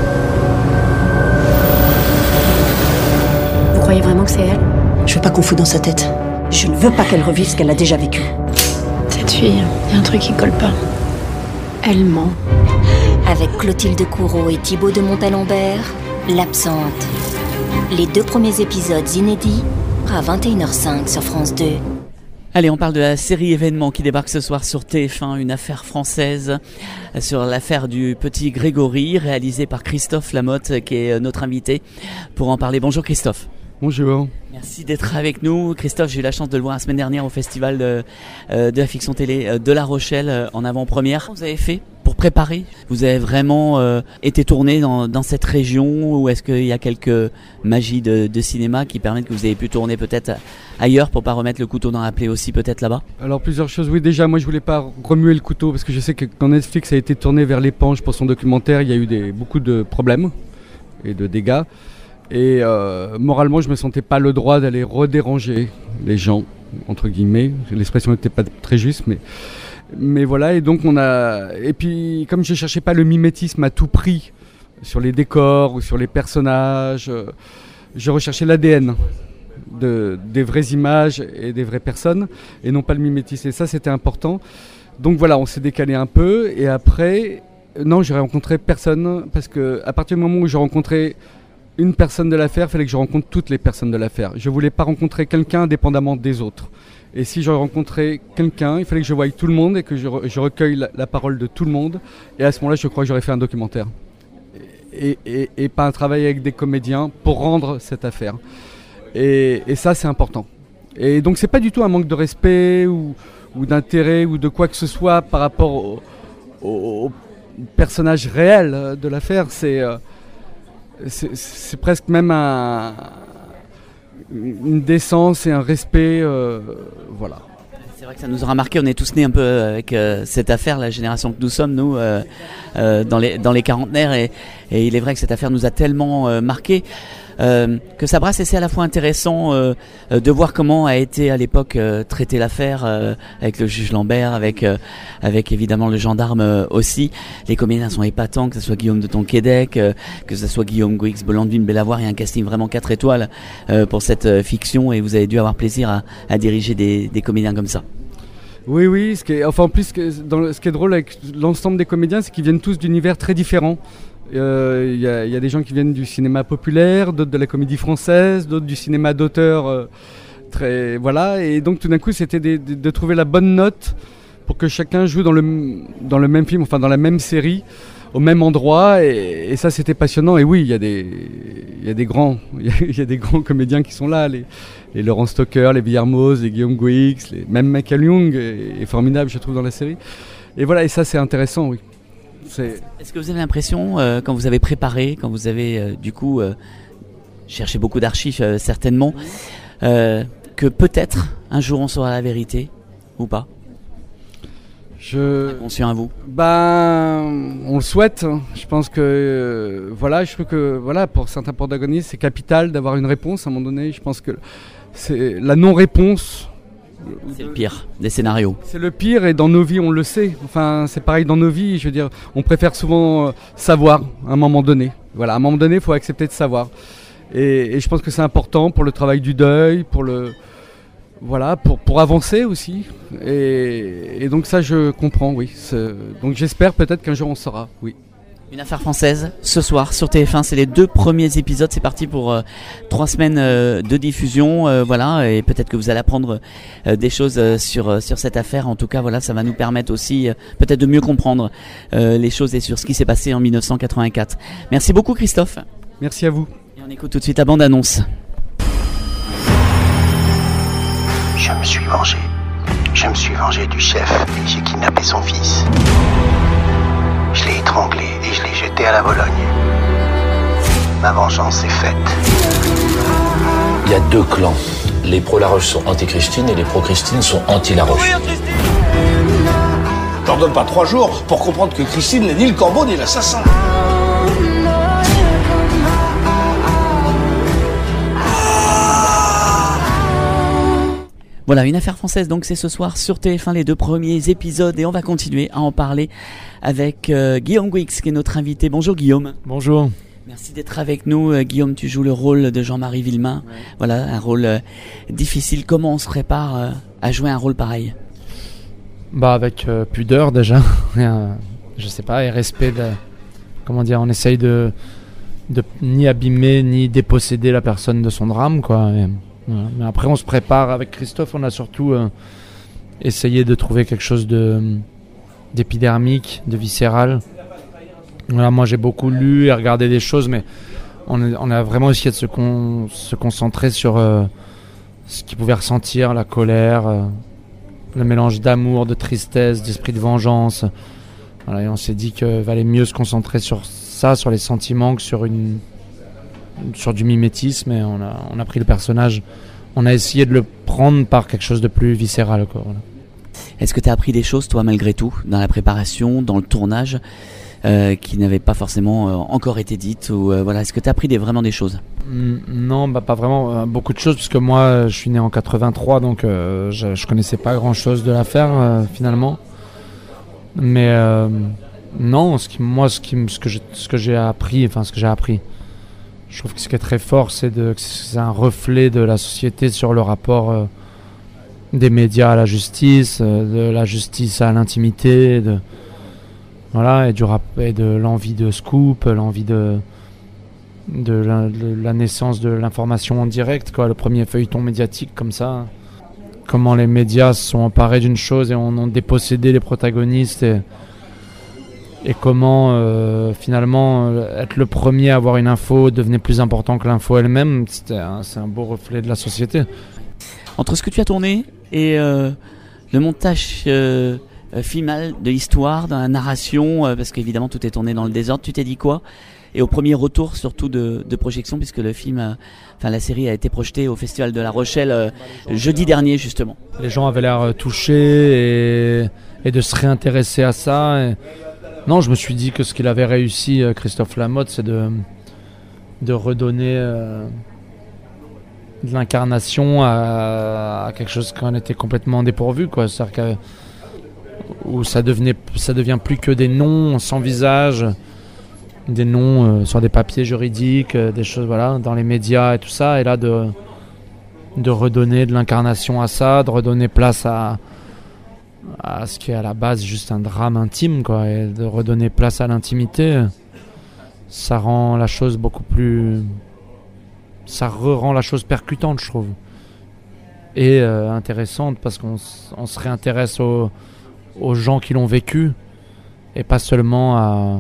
Vous croyez vraiment que c'est elle? Je veux pas qu'on fout dans sa tête. Je ne veux pas qu'elle revive ce qu'elle a déjà vécu. Cette fille, il y a un truc qui colle pas. Elle ment. Avec Clotilde Courreau et Thibaut de Montalembert, L'Absente. Les 2 premiers épisodes inédits à 21h05 sur France 2. Allez, on parle de la série événement qui débarque ce soir sur TF1, une affaire française sur l'affaire du petit Grégory, réalisée par Christophe Lamotte, qui est notre invité pour en parler. Bonjour Christophe. Bonjour. Merci d'être avec nous. Christophe, j'ai eu la chance de le voir la semaine dernière au festival de la fiction télé de La Rochelle en avant-première. Vous avez fait pour préparer? Vous avez vraiment été tourné dans cette région, ou est-ce qu'il y a quelques magies de cinéma qui permettent que vous ayez pu tourner peut-être ailleurs pour pas remettre le couteau dans la plaie aussi peut-être là-bas? Alors plusieurs choses. Oui, déjà moi je voulais pas remuer le couteau parce que je sais que quand Netflix a été tourné vers l'éponge pour son documentaire, il y a eu beaucoup de problèmes et de dégâts. Et moralement, je me sentais pas le droit d'aller redéranger les gens, entre guillemets. L'expression n'était pas très juste, mais voilà. Et donc et puis comme je cherchais pas le mimétisme à tout prix sur les décors ou sur les personnages, je recherchais l'ADN des vraies images et des vraies personnes, et non pas le mimétisme. Et ça, c'était important. Donc voilà, on s'est décalé un peu. Et après, non, j'ai rencontré personne, parce que à partir du moment où j'ai rencontré une personne de l'affaire, il fallait que je rencontre toutes les personnes de l'affaire. Je ne voulais pas rencontrer quelqu'un indépendamment des autres. Et si je rencontrais quelqu'un, il fallait que je voie tout le monde et que je recueille la parole de tout le monde. Et à ce moment-là, je crois que j'aurais fait un documentaire. Et pas un travail avec des comédiens pour rendre cette affaire. Et ça, c'est important. Et donc, c'est pas du tout un manque de respect ou d'intérêt ou de quoi que ce soit par rapport au personnage réel de l'affaire. C'est presque même une décence et un respect, voilà. C'est vrai que ça nous aura marqué, on est tous nés un peu avec cette affaire, la génération que nous sommes, nous, dans les quarantenaires, et il est vrai que cette affaire nous a tellement marqué que ça brasse, et c'est à la fois intéressant de voir comment a été à l'époque traitée l'affaire avec le juge Lambert, avec évidemment le gendarme aussi. Les comédiens sont épatants, que ce soit Guillaume de Tonquédec, que ce soit Guillaume Gouix, Bolandine, Bellavoir. Il y a un casting vraiment 4 étoiles pour cette fiction, et vous avez dû avoir plaisir à diriger des comédiens comme ça. Oui, ce qui est drôle avec l'ensemble des comédiens, c'est qu'ils viennent tous d'univers très différents. Il y a des gens qui viennent du cinéma populaire, d'autres de la comédie française, d'autres du cinéma d'auteur, voilà. Et donc tout d'un coup, c'était de trouver la bonne note pour que chacun joue dans le même film, enfin dans la même série, au même endroit. Et ça, c'était passionnant. Et oui, il y a des grands comédiens qui sont là. Les Laurent Stocker, les Villarmoz, les Guillaume Gouix, même Michael Young est formidable, je trouve, dans la série. Et voilà, et ça, c'est intéressant, oui. Est-ce que vous avez l'impression, quand vous avez préparé, quand vous avez cherché beaucoup d'archives certainement, que peut-être un jour on saura la vérité ou pas? Conscient à vous? On le souhaite. Je pense que je trouve que pour certains protagonistes, c'est capital d'avoir une réponse à un moment donné. Je pense que c'est la non-réponse. C'est le pire des scénarios. C'est le pire, et dans nos vies, on le sait. Enfin, c'est pareil dans nos vies. Je veux dire, on préfère souvent savoir à un moment donné. Voilà, à un moment donné, il faut accepter de savoir. Et je pense que c'est important pour le travail du deuil, pour avancer aussi. Et donc ça, je comprends, oui. Donc j'espère peut-être qu'un jour on saura, oui. Une affaire française, ce soir sur TF1, c'est les 2 premiers épisodes, c'est parti pour 3 semaines de diffusion, voilà, et peut-être que vous allez apprendre des choses sur cette affaire. En tout cas, voilà, ça va nous permettre aussi peut-être de mieux comprendre les choses et sur ce qui s'est passé en 1984. Merci beaucoup Christophe. Merci à vous. Et on écoute tout de suite la bande-annonce. Je me suis vengé. Je me suis vengé du chef et j'ai kidnappé son fils. Je l'ai étranglé et je l'ai jeté à la Bologne. Ma vengeance est faite. Il y a 2 clans. Les pro-Laroche sont anti-Christine et les pro-Christine sont anti-Laroche. Je leur donne pas 3 jours pour comprendre que Christine n'est ni le corbeau ni l'assassin. Voilà, une affaire française, donc c'est ce soir sur TF1, les 2 premiers épisodes, et on va continuer à en parler avec Guillaume Gouix, qui est notre invité. Bonjour Guillaume. Bonjour. Merci d'être avec nous. Guillaume, tu joues le rôle de Jean-Marie Villemain. Ouais. Voilà, un rôle difficile. Comment on se prépare à jouer un rôle pareil ? Avec pudeur déjà. je sais pas, et respect comment dire, on essaye de ni abîmer ni déposséder la personne de son drame, quoi. Et, voilà. Mais après, on se prépare avec Christophe, on a surtout essayé de trouver quelque chose d'épidermique, de viscéral. Voilà, moi j'ai beaucoup lu et regardé des choses, mais on a vraiment essayé de se concentrer sur ce qu'il pouvait ressentir, la colère, le mélange d'amour, de tristesse, d'esprit de vengeance. Voilà, et on s'est dit qu'il valait mieux se concentrer sur ça, sur les sentiments, que sur du mimétisme. Et on a pris le personnage, on a essayé de le prendre par quelque chose de plus viscéral, quoi, voilà. Est-ce que tu as appris des choses, toi, malgré tout, dans la préparation, dans le tournage, qui n'avaient pas forcément encore été dites ou, voilà. Est-ce que tu as appris vraiment des choses? Non, pas vraiment. Beaucoup de choses, puisque moi, je suis né en 83, donc je connaissais pas grand-chose de l'affaire, finalement. Mais non, ce que j'ai appris, je trouve que ce qui est très fort, c'est que c'est un reflet de la société sur le rapport des médias à la justice, de la justice à l'intimité, voilà, et de l'envie de scoop, l'envie de la naissance de l'information en direct, quoi, le premier feuilleton médiatique comme ça. Comment les médias se sont emparés d'une chose et en ont dépossédé les protagonistes, et comment finalement être le premier à avoir une info devenait plus important que l'info elle-même. C'est un beau reflet de la société. Entre ce que tu as tourné et le montage final de l'histoire, dans la narration, parce qu'évidemment tout est tourné dans le désordre, tu t'es dit quoi? Et au premier retour surtout de projection, puisque la série a été projetée au Festival de La Rochelle jeudi dernier justement. Les gens avaient l'air touchés et de se réintéresser à ça. Non, je me suis dit que ce qu'il avait réussi, Christophe Lamotte, c'est de redonner de l'incarnation à quelque chose qu'on était complètement dépourvu, quoi. C'est-à-dire où ça devient plus que des noms sans visage, des noms sur des papiers juridiques, des choses, voilà, dans les médias et tout ça, et là de redonner de l'incarnation à ça, de redonner place à ce qui est à la base juste un drame intime, quoi, et de redonner place à l'intimité, ça rend la chose beaucoup plus, ça rend la chose percutante, je trouve, et intéressante, parce qu'on se réintéresse aux gens qui l'ont vécu et pas seulement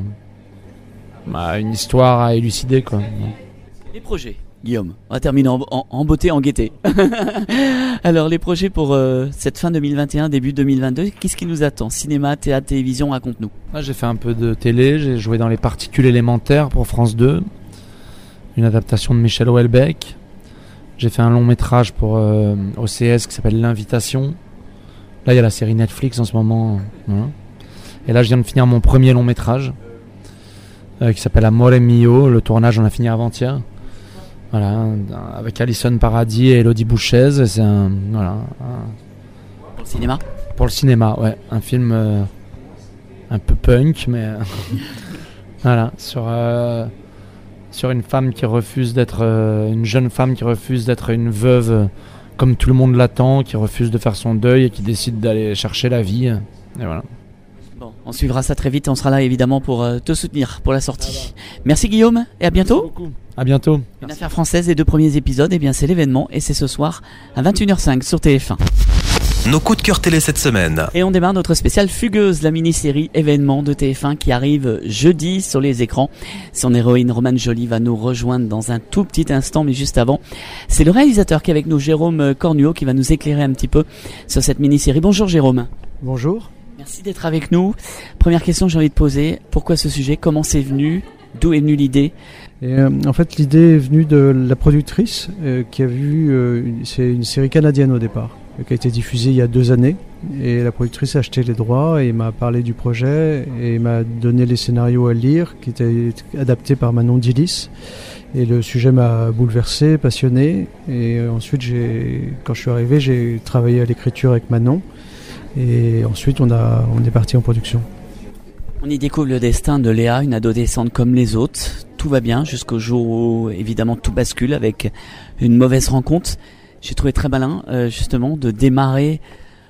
à une histoire à élucider, quoi. Les projets, Guillaume, on va terminer en beauté, en gaieté. Alors les projets pour cette fin 2021, début 2022, qu'est-ce qui nous attend? Cinéma, théâtre, télévision, raconte-nous. Là, j'ai fait un peu de télé, j'ai joué dans Les Particules élémentaires pour France 2, une adaptation de Michel Houellebecq. J'ai fait un long métrage pour OCS qui s'appelle L'Invitation. Là, il y a la série Netflix en ce moment. Voilà. Et là, je viens de finir mon premier long métrage qui s'appelle Amore Mio. Le tournage, on a fini avant-hier. Voilà, avec Alison Paradis et Elodie Bouchez. C'est pour le cinéma. Pour le cinéma, ouais, un film un peu punk, mais voilà, sur une femme qui refuse d'être une jeune femme qui refuse d'être une veuve comme tout le monde l'attend, qui refuse de faire son deuil et qui décide d'aller chercher la vie. Et voilà. Bon, on suivra ça très vite. On sera là évidemment pour te soutenir pour la sortie. Merci Guillaume et à bientôt. Merci beaucoup. À bientôt. Une affaire française, les 2 premiers épisodes, et bien c'est l'événement et c'est ce soir à 21h05 sur TF1. Nos coups de cœur télé cette semaine. Et on démarre notre spéciale Fugueuse, la mini-série événement de TF1 qui arrive jeudi sur les écrans. Son héroïne Romane Joly va nous rejoindre dans un tout petit instant, mais juste avant, c'est le réalisateur qui est avec nous, Jérôme Cornuau, qui va nous éclairer un petit peu sur cette mini-série. Bonjour Jérôme. Bonjour. Merci d'être avec nous. Première question que j'ai envie de poser, pourquoi ce sujet? Comment c'est venu? D'où est venue l'idée? En fait, l'idée est venue de la productrice qui a vu, c'est une série canadienne au départ, qui a été diffusée il y a 2 années. Et la productrice a acheté les droits et m'a parlé du projet et m'a donné les scénarios à lire, qui étaient adaptés par Manon Dillis. Et le sujet m'a bouleversé, passionné. Et ensuite, quand je suis arrivé, j'ai travaillé à l'écriture avec Manon. Et ensuite, on est parti en production. On y découvre le destin de Léa, une adolescente comme les autres. Tout va bien jusqu'au jour où, évidemment, tout bascule avec une mauvaise rencontre. J'ai trouvé très malin, justement, de démarrer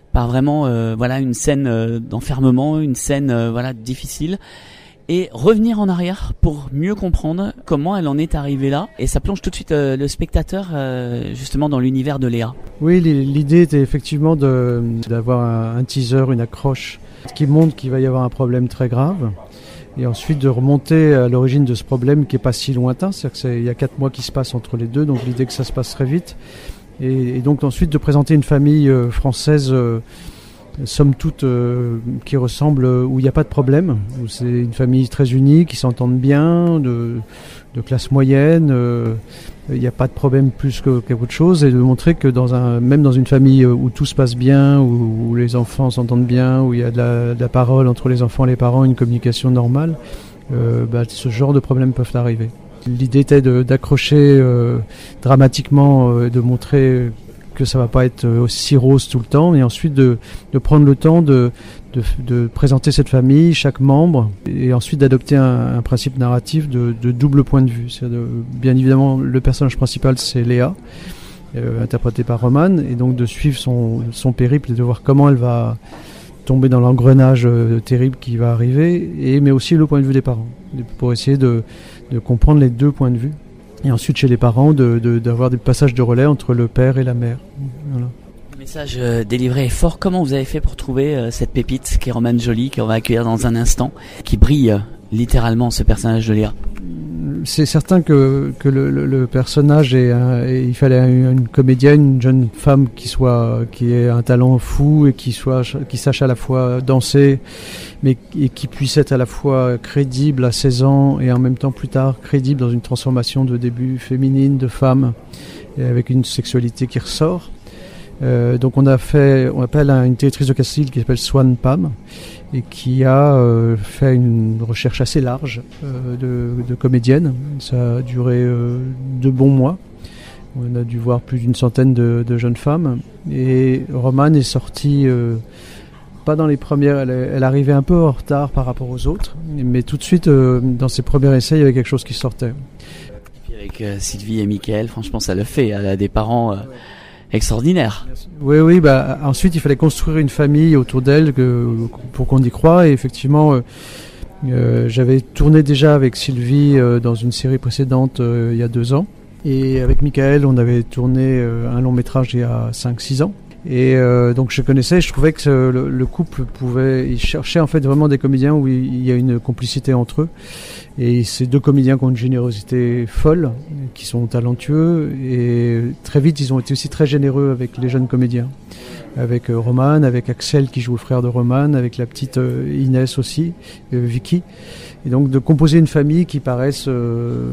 par vraiment une scène d'enfermement, une scène difficile. Et revenir en arrière pour mieux comprendre comment elle en est arrivée là. Et ça plonge tout de suite le spectateur justement dans l'univers de Léa. Oui, l'idée était effectivement d'avoir un teaser, une accroche qui montre qu'il va y avoir un problème très grave. Et ensuite de remonter à l'origine de ce problème qui n'est pas si lointain. C'est-à-dire qu'il y a 4 mois qui se passent entre les deux, donc l'idée que ça se passe très vite. Et donc ensuite de présenter une famille française somme toute qui ressemble, où il n'y a pas de problème, où c'est une famille très unie, qui s'entendent bien, de classe moyenne, il n'y a pas de problème plus qu'autre chose, et de montrer que même dans une famille où tout se passe bien, où les enfants s'entendent bien, où il y a de la parole entre les enfants et les parents, une communication normale, ce genre de problèmes peuvent arriver. L'idée était d'accrocher dramatiquement, de montrer que ça va pas être aussi rose tout le temps, et ensuite de prendre le temps de présenter cette famille, chaque membre, et ensuite d'adopter un principe narratif de double point de vue. Bien évidemment, le personnage principal, c'est Léa, interprétée par Roman, et donc de suivre son périple et de voir comment elle va tomber dans l'engrenage terrible qui va arriver, mais aussi le point de vue des parents, pour essayer de comprendre les deux points de vue. Et ensuite, chez les parents, d'avoir des passages de relais entre le père et la mère. Voilà. Le message délivré est fort. Comment vous avez fait pour trouver cette pépite qui est Roman Joly, qu'on va accueillir dans un instant, qui brille littéralement, ce personnage de Léa? C'est certain que le personnage il fallait une comédienne, une jeune femme qui ait un talent fou et qui sache à la fois danser, mais qui puisse être à la fois crédible à 16 ans et en même temps plus tard crédible dans une transformation de début féminine, de femme, et avec une sexualité qui ressort. Donc on appelle une directrice de casting qui s'appelle Swan Pam, et qui a fait une recherche assez large de comédiennes. Ça a duré 2 bons mois. On a dû voir plus d'une centaine de jeunes femmes. Et Roman est sortie, pas dans les premières, elle arrivait un peu en retard par rapport aux autres, mais tout de suite, dans ses premiers essais, il y avait quelque chose qui sortait. Et puis avec Sylvie et Mickaël, franchement, ça le fait. Elle a des parents extraordinaire. Oui, ensuite il fallait construire une famille autour d'elle pour qu'on y croie, et effectivement j'avais tourné déjà avec Sylvie dans une série précédente il y a 2 ans, et avec Mickaël on avait tourné un long métrage il y a 5-6 ans. Et donc je connaissais, je trouvais que le couple il cherchait en fait vraiment des comédiens où il y a une complicité entre eux. Et ces 2 comédiens qui ont une générosité folle, qui sont talentueux, et très vite ils ont été aussi très généreux avec les jeunes comédiens. Avec Roman, avec Axel qui joue le frère de Roman, avec la petite Inès aussi, Vicky. Et donc de composer une famille qui paraisse une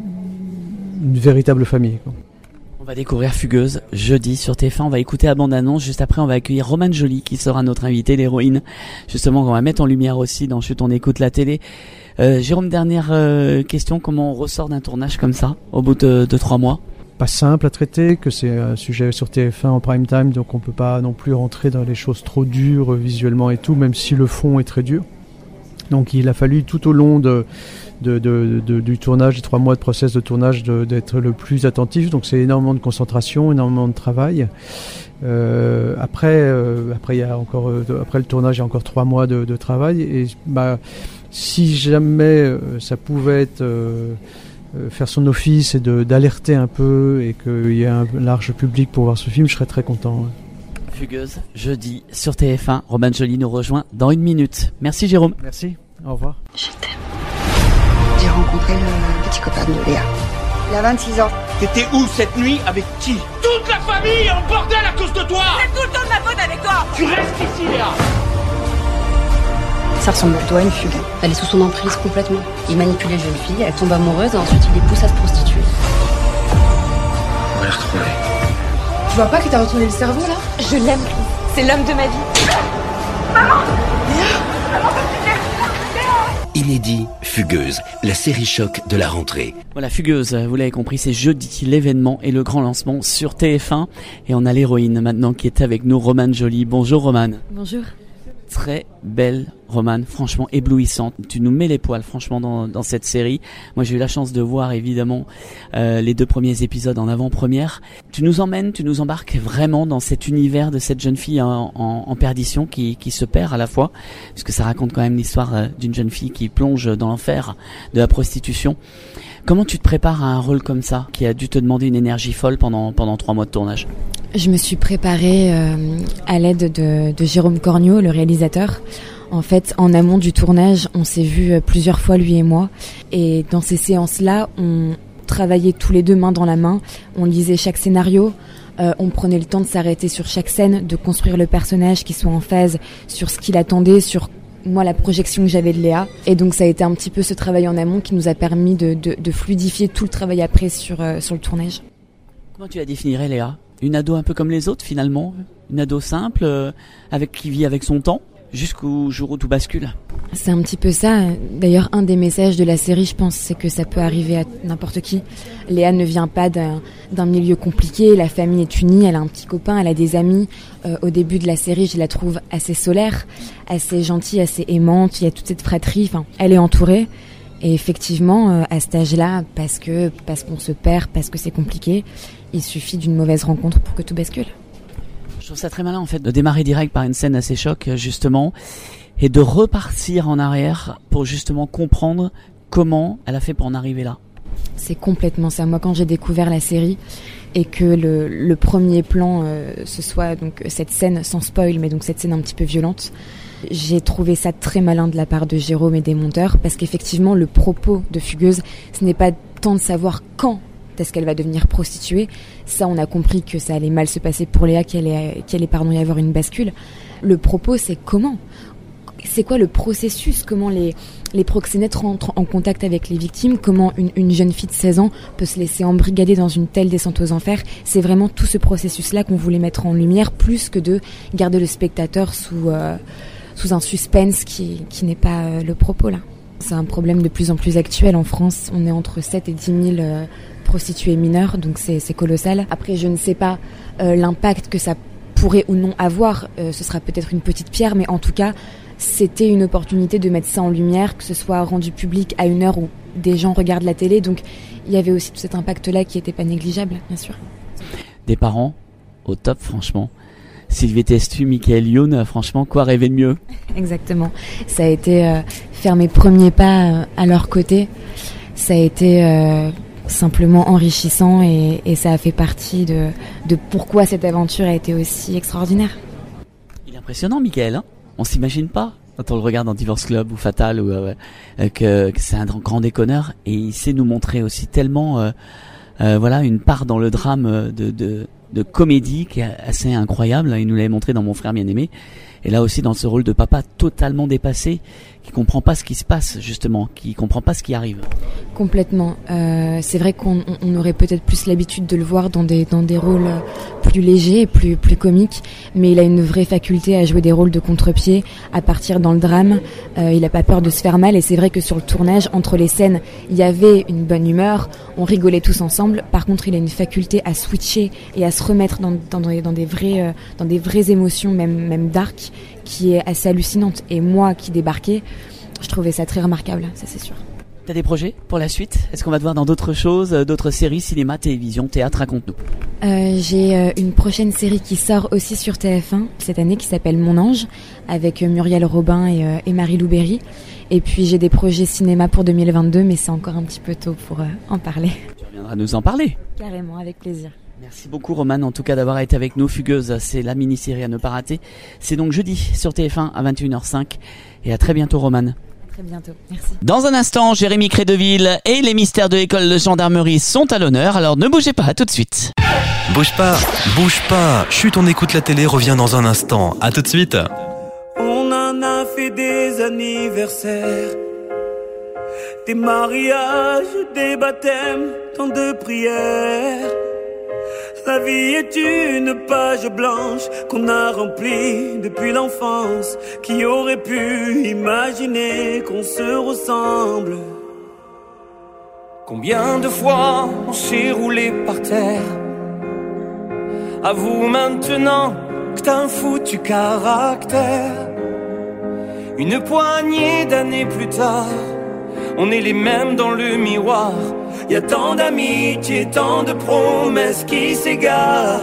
véritable famille, quoi. On va découvrir Fugueuse jeudi sur TF1. On va écouter la bande-annonce. Juste après, on va accueillir Roman Joly qui sera notre invité, l'héroïne. Justement, on va mettre en lumière aussi dans Chut, on écoute la télé. Jérôme, dernière question. Comment on ressort d'un tournage comme ça au bout de 3 mois? Pas simple à traiter, que c'est un sujet sur TF1 en prime time, donc on peut pas non plus rentrer dans les choses trop dures visuellement et tout, même si le fond est très dur. Donc il a fallu tout au long du tournage, des 3 mois de process de tournage, d'être le plus attentif. Donc c'est énormément de concentration, énormément de travail. Après le tournage, il y a encore 3 mois de travail. Et si jamais ça pouvait être faire son office et d'alerter un peu, et qu'il y ait un large public pour voir ce film, je serais très content. Ouais. Fugueuse, jeudi sur TF1. Roman Joly nous rejoint dans 1 minute. Merci Jérôme. Merci, au revoir. Je t'aime. J'ai rencontré le petit copain de Léa. Il a 26 ans. T'étais où cette nuit? Avec qui? Toute la famille est en bordel à cause de toi! C'est tout le temps de ma faute avec toi! Tu restes ici, Léa! Ça ressemble plutôt à une fugue. Elle est sous son emprise complètement. Il manipule les jeunes filles, elle tombe amoureuse et ensuite il les pousse à se prostituer. On va les retrouver. Tu vois pas que t'as retourné le cerveau là? Je l'aime, c'est l'homme de ma vie. Maman! Inédit, Fugueuse, la série choc de la rentrée. Voilà, Fugueuse, vous l'avez compris, c'est jeudi, l'événement et le grand lancement sur TF1. Et on a l'héroïne maintenant qui est avec nous, Roman Joly. Bonjour Roman. Bonjour. très belle, Romane, franchement éblouissante. Tu nous mets les poils, franchement, dans cette série. Moi, j'ai eu la chance de voir, évidemment, les 2 premiers épisodes en avant-première. Tu nous embarques vraiment dans cet univers de cette jeune fille en perdition qui se perd à la fois, puisque ça raconte quand même l'histoire d'une jeune fille qui plonge dans l'enfer de la prostitution. Comment tu te prépares à un rôle comme ça, qui a dû te demander une énergie folle pendant 3 mois de tournage? Je me suis préparée à l'aide de Jérôme Cornio, le réalisateur. En fait, en amont du tournage, on s'est vus plusieurs fois, lui et moi. Et dans ces séances-là, on travaillait tous les deux main dans la main. On lisait chaque scénario. On prenait le temps de s'arrêter sur chaque scène, de construire le personnage qui soit en phase sur ce qu'il attendait, sur moi la projection que j'avais de Léa. Et donc ça a été un petit peu ce travail en amont qui nous a permis de fluidifier tout le travail après sur le tournage. Comment tu la définirais, Léa? Une ado un peu comme les autres finalement? Une ado simple, qui vit avec son temps, jusqu'au jour où tout bascule? C'est un petit peu ça. D'ailleurs, un des messages de la série, je pense, c'est que ça peut arriver à n'importe qui. Léa ne vient pas d'un milieu compliqué, la famille est unie, elle a un petit copain, elle a des amis. Au début de la série, je la trouve assez solaire, assez gentille, assez aimante, il y a toute cette fratrie, enfin, elle est entourée. Et effectivement, à cet âge-là, parce qu'on se perd, parce que c'est compliqué, il suffit d'une mauvaise rencontre pour que tout bascule. Je trouve ça très malin en fait de démarrer direct par une scène assez choc justement et de repartir en arrière pour justement comprendre comment elle a fait pour en arriver là. C'est complètement ça. Moi, quand j'ai découvert la série et que le premier plan ce soit donc cette scène sans spoil, mais donc cette scène un petit peu violente, j'ai trouvé ça très malin de la part de Jérôme et des monteurs, parce qu'effectivement le propos de Fugueuse, ce n'est pas tant de savoir quand est-ce qu'elle va devenir prostituée. Ça, on a compris que ça allait mal se passer pour Léa, qu'il allait y avoir une bascule. Le propos, c'est comment? C'est quoi le processus? Comment les proxénètes rentrent en contact avec les victimes? Comment une jeune fille de 16 ans peut se laisser embrigader dans une telle descente aux enfers? C'est vraiment tout ce processus-là qu'on voulait mettre en lumière, plus que de garder le spectateur sous un suspense qui n'est pas le propos, là. C'est un problème de plus en plus actuel en France. On est entre 7 et 10 000 prostituées mineures, donc c'est colossal. Après, je ne sais pas l'impact que ça pourrait ou non avoir. Ce sera peut-être une petite pierre, mais en tout cas, c'était une opportunité de mettre ça en lumière, que ce soit rendu public à une heure où des gens regardent la télé. Donc, il y avait aussi tout cet impact-là qui n'était pas négligeable, bien sûr. Des parents au top, franchement. Sylvie Testu, Michael Youn, franchement, quoi rêver de mieux? Exactement. Ça a été faire mes premiers pas à leur côté. Ça a été simplement enrichissant et ça a fait partie de pourquoi cette aventure a été aussi extraordinaire. Il est impressionnant, Michael, hein? On s'imagine pas quand on le regarde dans Divorce Club ou Fatal ou que c'est un grand déconneur, et il sait nous montrer aussi tellement une part dans le drame de comédie qui est assez incroyable. Il nous l'avait montré dans Mon frère bien-aimé, et là aussi dans ce rôle de papa totalement dépassé, qui comprend pas ce qui se passe justement, qui comprend pas ce qui arrive. Complètement. C'est vrai qu'on aurait peut-être plus l'habitude de le voir dans des rôles plus légers, plus comiques, mais il a une vraie faculté à jouer des rôles de contre-pied, à partir dans le drame. Il a pas peur de se faire mal, et c'est vrai que sur le tournage, entre les scènes, il y avait une bonne humeur, on rigolait tous ensemble. Par contre, il a une faculté à switcher et à se remettre dans des vraies émotions, même dark, qui est assez hallucinante. Et moi qui débarquais, je trouvais ça très remarquable, ça c'est sûr. T'as des projets pour la suite? Est-ce qu'on va te voir dans d'autres choses, d'autres séries, cinéma, télévision, théâtre? Raconte-nous. J'ai une prochaine série qui sort aussi sur TF1 cette année, qui s'appelle Mon Ange, avec Muriel Robin et Marie-Lou Berry. Et puis j'ai des projets cinéma pour 2022, mais c'est encore un petit peu tôt pour en parler. Tu reviendras nous en parler. Carrément, avec plaisir. Merci beaucoup, Romane, en tout cas d'avoir été avec nous. Fugueuse, c'est la mini-série à ne pas rater. C'est donc jeudi sur TF1 à 21h05. Et à très bientôt, Romane. À très bientôt, merci. Dans un instant, Jérémy Crédeville et les mystères de l'école de gendarmerie sont à l'honneur. Alors ne bougez pas, à tout de suite. Bouge pas. Chut, on écoute la télé, revient dans un instant. À tout de suite. On en a fait des anniversaires, des mariages, des baptêmes, tant de prières. La vie est une page blanche qu'on a remplie depuis l'enfance. Qui aurait pu imaginer qu'on se ressemble? Combien de fois on s'est roulé par terre? Avoue maintenant que t'as un foutu caractère. Une poignée d'années plus tard, on est les mêmes dans le miroir. Y a tant d'amitié, tant de promesses qui s'égarent.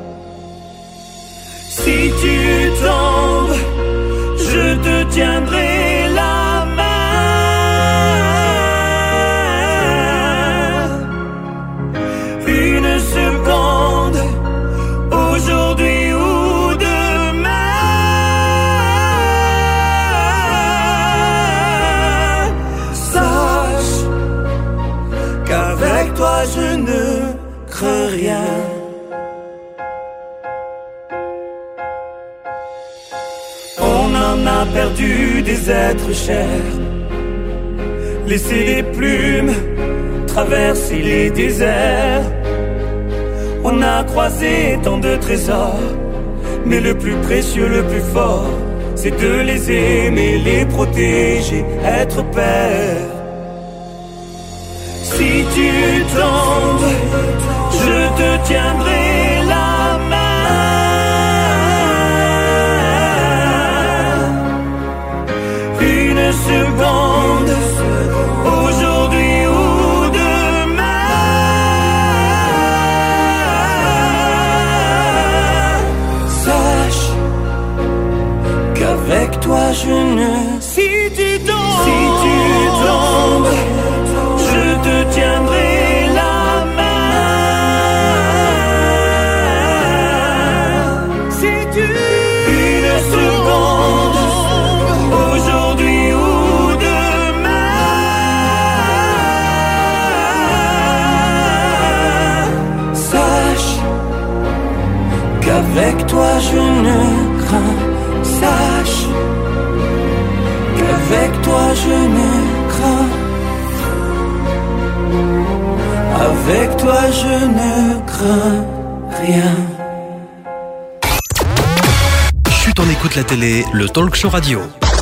Si tu tombes, je te tiendrai la main. Une seconde, aujourd'hui ou demain. Sache qu'avec toi je ne crains rien. On en a perdu des êtres chers, laissé des plumes, traversé les déserts. On a croisé tant de trésors, mais le plus précieux, le plus fort, c'est de les aimer, les protéger, être père. Si tu tombes, je te tiendrai la main. Une seconde, aujourd'hui ou demain. Sache qu'avec toi je ne... Si tu tombes, je te tiendrai la main. Si tu... Une seconde, aujourd'hui ou demain. Sache qu'avec toi je ne crains. Sache qu'avec toi je ne crains. Avec toi je ne crains rien. Chut, on écoute la télé, le talk show radio.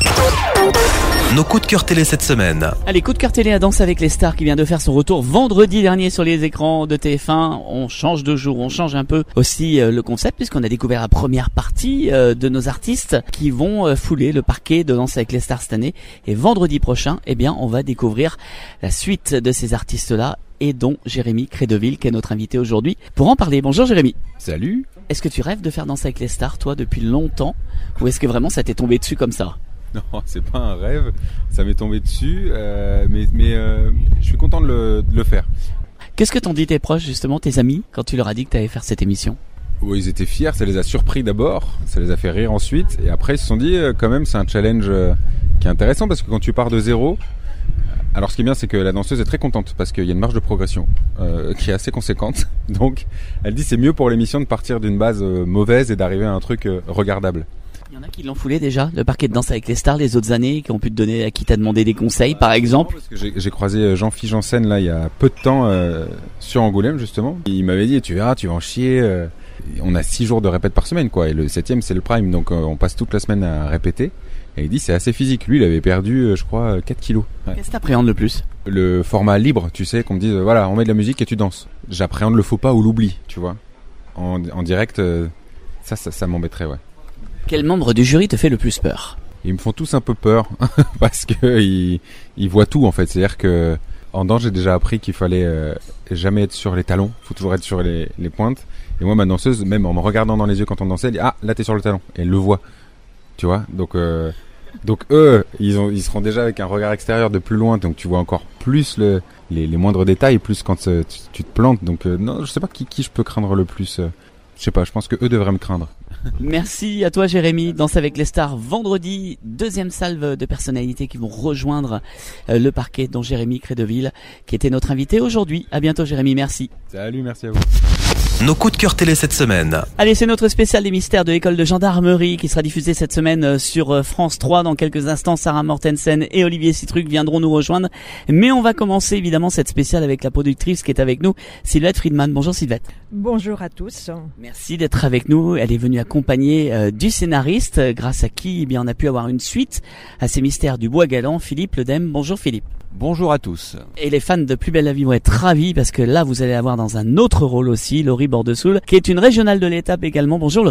Nos coups de cœur télé cette semaine. Allez, coup de cœur télé à Danse avec les stars qui vient de faire son retour vendredi dernier sur les écrans de TF1. On change de jour, on change un peu aussi le concept puisqu'on a découvert la première partie de nos artistes qui vont fouler le parquet de Danse avec les stars cette année. Et vendredi prochain, eh bien, on va découvrir la suite de ces artistes-là et dont Jérémy Crédeville qui est notre invité aujourd'hui pour en parler. Bonjour Jérémy. Salut. Est-ce que tu rêves de faire Danse avec les stars toi depuis longtemps ou est-ce que vraiment ça t'est tombé dessus comme ça? Non, c'est pas un rêve, ça m'est tombé dessus, mais je suis content de le faire. Qu'est-ce que t'ont dit tes proches justement, tes amis, quand tu leur as dit que t'allais faire cette émission? Oui, ils étaient fiers, ça les a surpris d'abord, ça les a fait rire ensuite, et après ils se sont dit quand même c'est un challenge qui est intéressant parce que quand tu pars de zéro, alors ce qui est bien c'est que la danseuse est très contente parce qu'il y a une marge de progression qui est assez conséquente, donc elle dit c'est mieux pour l'émission de partir d'une base mauvaise et d'arriver à un truc regardable. Il y en a qui l'ont foulé déjà, le parquet de Danse avec les stars les autres années, qui ont pu te donner, à qui t'a demandé des conseils par exemple. Parce que j'ai croisé Jean-Philippe Janssen là il y a peu de temps sur Angoulême justement. Il m'avait dit tu verras, tu vas en chier. On a 6 jours de répète par semaine quoi, et le 7e c'est le prime, donc on passe toute la semaine à répéter. Et il dit c'est assez physique. Lui il avait perdu je crois 4 kilos. Ouais. Qu'est-ce que t'appréhendes le plus? Le format libre, tu sais, qu'on me dise voilà on met de la musique et tu danses. J'appréhende le faux pas ou l'oubli, tu vois. En direct ça m'embêterait ouais. Quel membre du jury te fait le plus peur? Ils me font tous un peu peur parce que ils voient tout en fait. C'est-à-dire que en danse j'ai déjà appris qu'il fallait jamais être sur les talons, faut toujours être sur les pointes. Et moi ma danseuse, même en me regardant dans les yeux quand on dansait, elle dit ah là t'es sur le talon et elle le voit, tu vois. Donc eux ils seront déjà avec un regard extérieur de plus loin, donc tu vois encore plus les moindres détails, plus quand tu te plantes. Donc non je sais pas qui je peux craindre le plus. Je sais pas, je pense que eux devraient me craindre. Merci à toi Jérémy. Danse avec les stars vendredi, deuxième salve de personnalités qui vont rejoindre le parquet, dont Jérémy Crédeville qui était notre invité aujourd'hui. À bientôt Jérémy, merci. Salut, merci à vous. Nos coups de cœur télé cette semaine. Allez, c'est notre spécial des mystères de l'école de gendarmerie qui sera diffusé cette semaine sur France 3. Dans quelques instants, Sarah Mortensen et Olivier Citruc viendront nous rejoindre. Mais on va commencer évidemment cette spéciale avec la productrice qui est avec nous, Sylvette Friedman. Bonjour Sylvette. Bonjour à tous. Merci d'être avec nous. Elle est venue accompagnée du scénariste, grâce à qui on a pu avoir une suite à ces mystères du bois galant, Philippe Ledem. Bonjour Philippe. Bonjour à tous. Et les fans de Plus belle la vie vont être ravis parce que là vous allez avoir dans un autre rôle aussi Laurie Bordesoul qui est une régionale de l'étape également. Bonjour Laurie.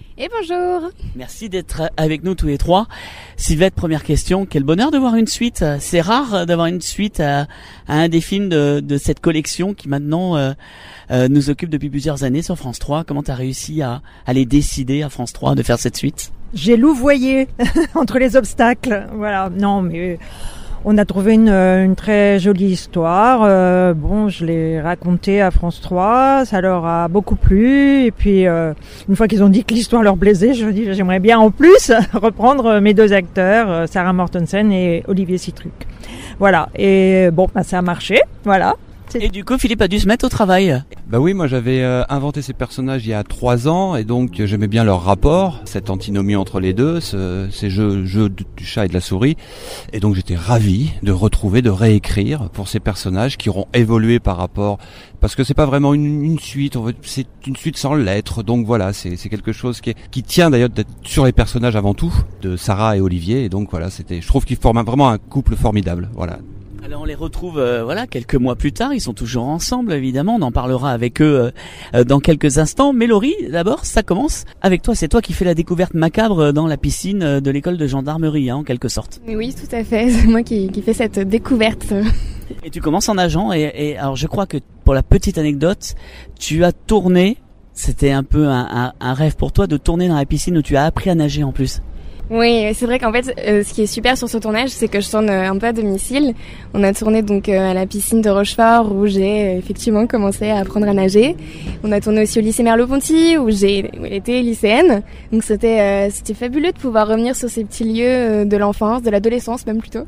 Et bonjour. Merci d'être avec nous tous les trois. Sylvette, première question. Quel bonheur de voir une suite. C'est rare d'avoir une suite à un des films de cette collection qui maintenant nous occupe depuis plusieurs années sur France 3. Comment tu as réussi à les décider à France 3 de faire cette suite? J'ai louvoyé entre les obstacles. Voilà. Non, mais on a trouvé une très jolie histoire. Bon, je l'ai racontée à France 3, ça leur a beaucoup plu. Et puis, une fois qu'ils ont dit que l'histoire leur plaisait, je dis j'aimerais bien en plus reprendre mes 2 acteurs, Sarah Mortensen et Olivier Citruc. Voilà. Et bon, bah, ça a marché. Voilà. Et du coup, Philippe a dû se mettre au travail. Bah oui, moi j'avais inventé ces personnages il y a 3 ans et donc j'aimais bien leur rapport, cette antinomie entre les deux, ces jeux du chat et de la souris. Et donc j'étais ravi de retrouver, de réécrire pour ces personnages qui auront évolué par rapport, parce que c'est pas vraiment une suite, c'est une suite sans l'être. Donc voilà, c'est quelque chose qui tient d'ailleurs d'être sur les personnages avant tout, de Sarah et Olivier. Et donc voilà, je trouve qu'ils forment vraiment un couple formidable. Voilà. Alors on les retrouve quelques mois plus tard, ils sont toujours ensemble évidemment, on en parlera avec eux dans quelques instants. Mais Laurie, d'abord ça commence avec toi, c'est toi qui fais la découverte macabre dans la piscine de l'école de gendarmerie en quelque sorte. Oui, tout à fait, c'est moi qui fais cette découverte. Et tu commences en nageant et alors je crois que pour la petite anecdote, tu as tourné, c'était un peu un rêve pour toi de tourner dans la piscine où tu as appris à nager en plus. Oui, c'est vrai qu'en fait, ce qui est super sur ce tournage, c'est que je tourne un peu à domicile. On a tourné donc à la piscine de Rochefort où j'ai effectivement commencé à apprendre à nager. On a tourné aussi au lycée Merleau-Ponty où j'ai été lycéenne. Donc c'était fabuleux de pouvoir revenir sur ces petits lieux de l'enfance, de l'adolescence même plutôt.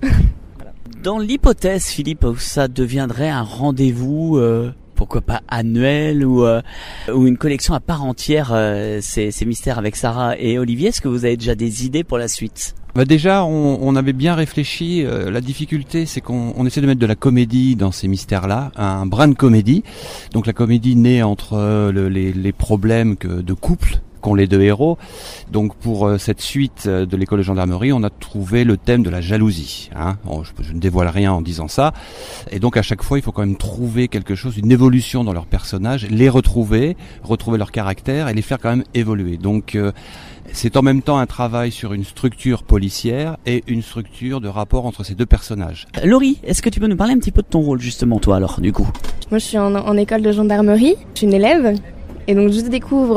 Dans l'hypothèse, Philippe, où ça deviendrait un rendez-vous pourquoi pas annuel ou une collection à part entière, ces mystères avec Sarah et Olivier, est-ce que vous avez déjà des idées pour la suite? Bah déjà, on avait bien réfléchi. La difficulté, c'est qu'on essaie de mettre de la comédie dans ces mystères-là, un brin de comédie. Donc la comédie naît entre les problèmes de couple qu'ont les 2 héros. Donc pour cette suite de l'école de gendarmerie, on a trouvé le thème de la jalousie. Je ne dévoile rien en disant ça. Et donc à chaque fois, il faut quand même trouver quelque chose, une évolution dans leurs personnages, les retrouver leur caractère et les faire quand même évoluer. Donc c'est en même temps un travail sur une structure policière et une structure de rapport entre ces 2 personnages. Laurie, est-ce que tu peux nous parler un petit peu de ton rôle justement toi alors du coup? Moi je suis en école de gendarmerie, je suis une élève. Et donc je découvre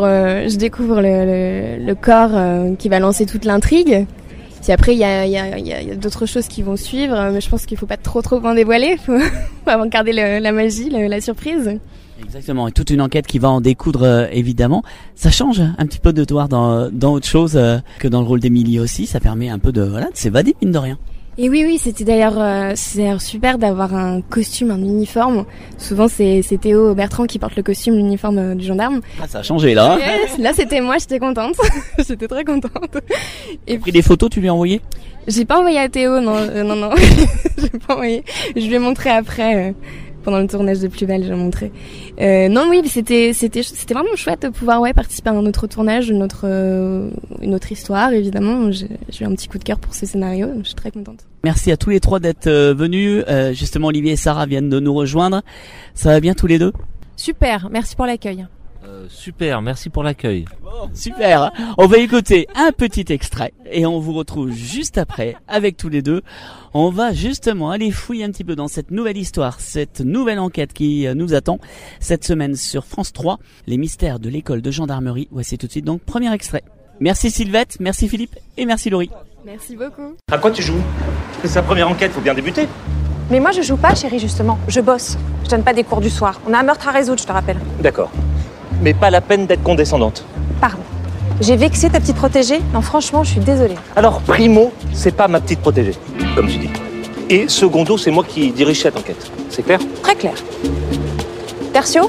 le corps qui va lancer toute l'intrigue. Puis après il y a d'autres choses qui vont suivre, mais je pense qu'il faut pas trop en dévoiler, faut avant garder la magie, la surprise. Exactement, et toute une enquête qui va en découdre évidemment. Ça change un petit peu de te voir dans autre chose que dans le rôle d'Émilie aussi, ça permet un peu de s'évader mine de rien. Et oui, c'était d'ailleurs super d'avoir un costume, un uniforme. Souvent c'est Théo Bertrand qui porte le costume, l'uniforme du gendarme. Ah, ça a changé là. Là c'était moi, j'étais contente. J'étais très contente. Et pris des photos, tu lui as envoyé? J'ai pas envoyé à Théo, non. J'ai pas envoyé. Je lui ai montré après. Pendant le tournage de Plus Belle, j'ai montré. Non, oui, c'était vraiment chouette de pouvoir participer à un autre tournage, une autre histoire, évidemment. J'ai eu un petit coup de cœur pour ce scénario, je suis très contente. Merci à tous les 3 d'être venus. Justement, Olivier et Sarah viennent de nous rejoindre. Ça va bien tous les 2? Super, merci pour l'accueil. Super, merci pour l'accueil. Bon, super, on va écouter un petit extrait et on vous retrouve juste après avec tous les 2. On va justement aller fouiller un petit peu dans cette nouvelle histoire, cette nouvelle enquête qui nous attend cette semaine sur France 3, les mystères de l'école de gendarmerie. Voici tout de suite donc premier extrait. Merci Sylvette, merci Philippe et merci Laurie. Merci beaucoup. À quoi tu joues? C'est sa première enquête, faut bien débuter. Mais moi je joue pas chérie justement, je bosse. Je donne pas des cours du soir. On a un meurtre à résoudre, je te rappelle. D'accord. Mais pas la peine d'être condescendante. Pardon. J'ai vexé ta petite protégée? Non, franchement, je suis désolée. Alors, primo, c'est pas ma petite protégée, comme tu dis. Et secondo, c'est moi qui dirige cette enquête. C'est clair? Très clair. Tertio?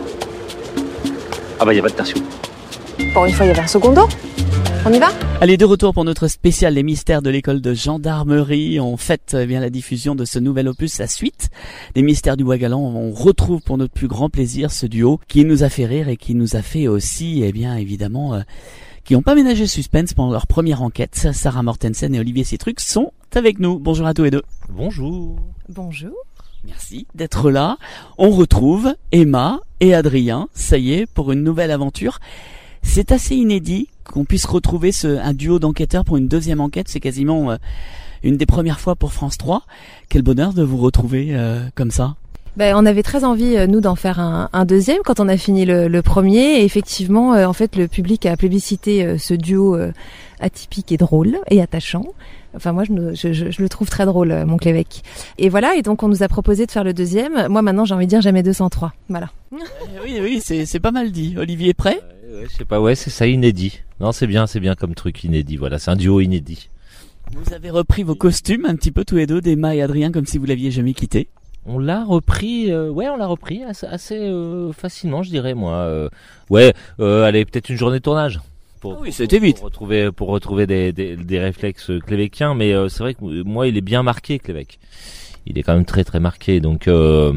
Ah bah, y a pas de tertio. Pour une fois, il y avait un secondo. On y va? Allez, de retour pour notre spécial Les mystères de l'école de gendarmerie. On fête bien la diffusion de ce nouvel opus, la suite des mystères du Bois Galant. On retrouve pour notre plus grand plaisir ce duo qui nous a fait rire et qui nous a fait aussi, évidemment, qui n'ont pas ménagé le suspense pendant leur première enquête. Sarah Mortensen et Olivier Citruc sont avec nous. Bonjour à tous les 2. Bonjour. Bonjour. Merci d'être là. On retrouve Emma et Adrien, ça y est, pour une nouvelle aventure. C'est assez inédit qu'on puisse retrouver un duo d'enquêteurs pour une deuxième enquête. C'est quasiment une des premières fois pour France 3. Quel bonheur de vous retrouver comme ça. On avait très envie, nous, d'en faire un deuxième quand on a fini le premier. Et effectivement, en fait, le public a plébiscité ce duo atypique et drôle et attachant. Enfin, moi, je le trouve très drôle, mon Clévec. Et voilà, et donc on nous a proposé de faire le deuxième. Moi, maintenant, j'ai envie de dire jamais 203. Voilà. Oui, c'est pas mal dit. Olivier est prêt ? Je sais pas, c'est ça, inédit. Non, c'est bien comme truc inédit. Voilà, c'est un duo inédit. Vous avez repris vos costumes un petit peu tous les deux, d'Emma et Adrien, comme si vous l'aviez jamais quitté. On l'a repris, assez facilement, je dirais, moi. Allez, peut-être une journée de tournage. C'était vite. Pour retrouver des réflexes clévéquiens, mais c'est vrai que moi, il est bien marqué, Clévec. Il est quand même très très marqué, donc je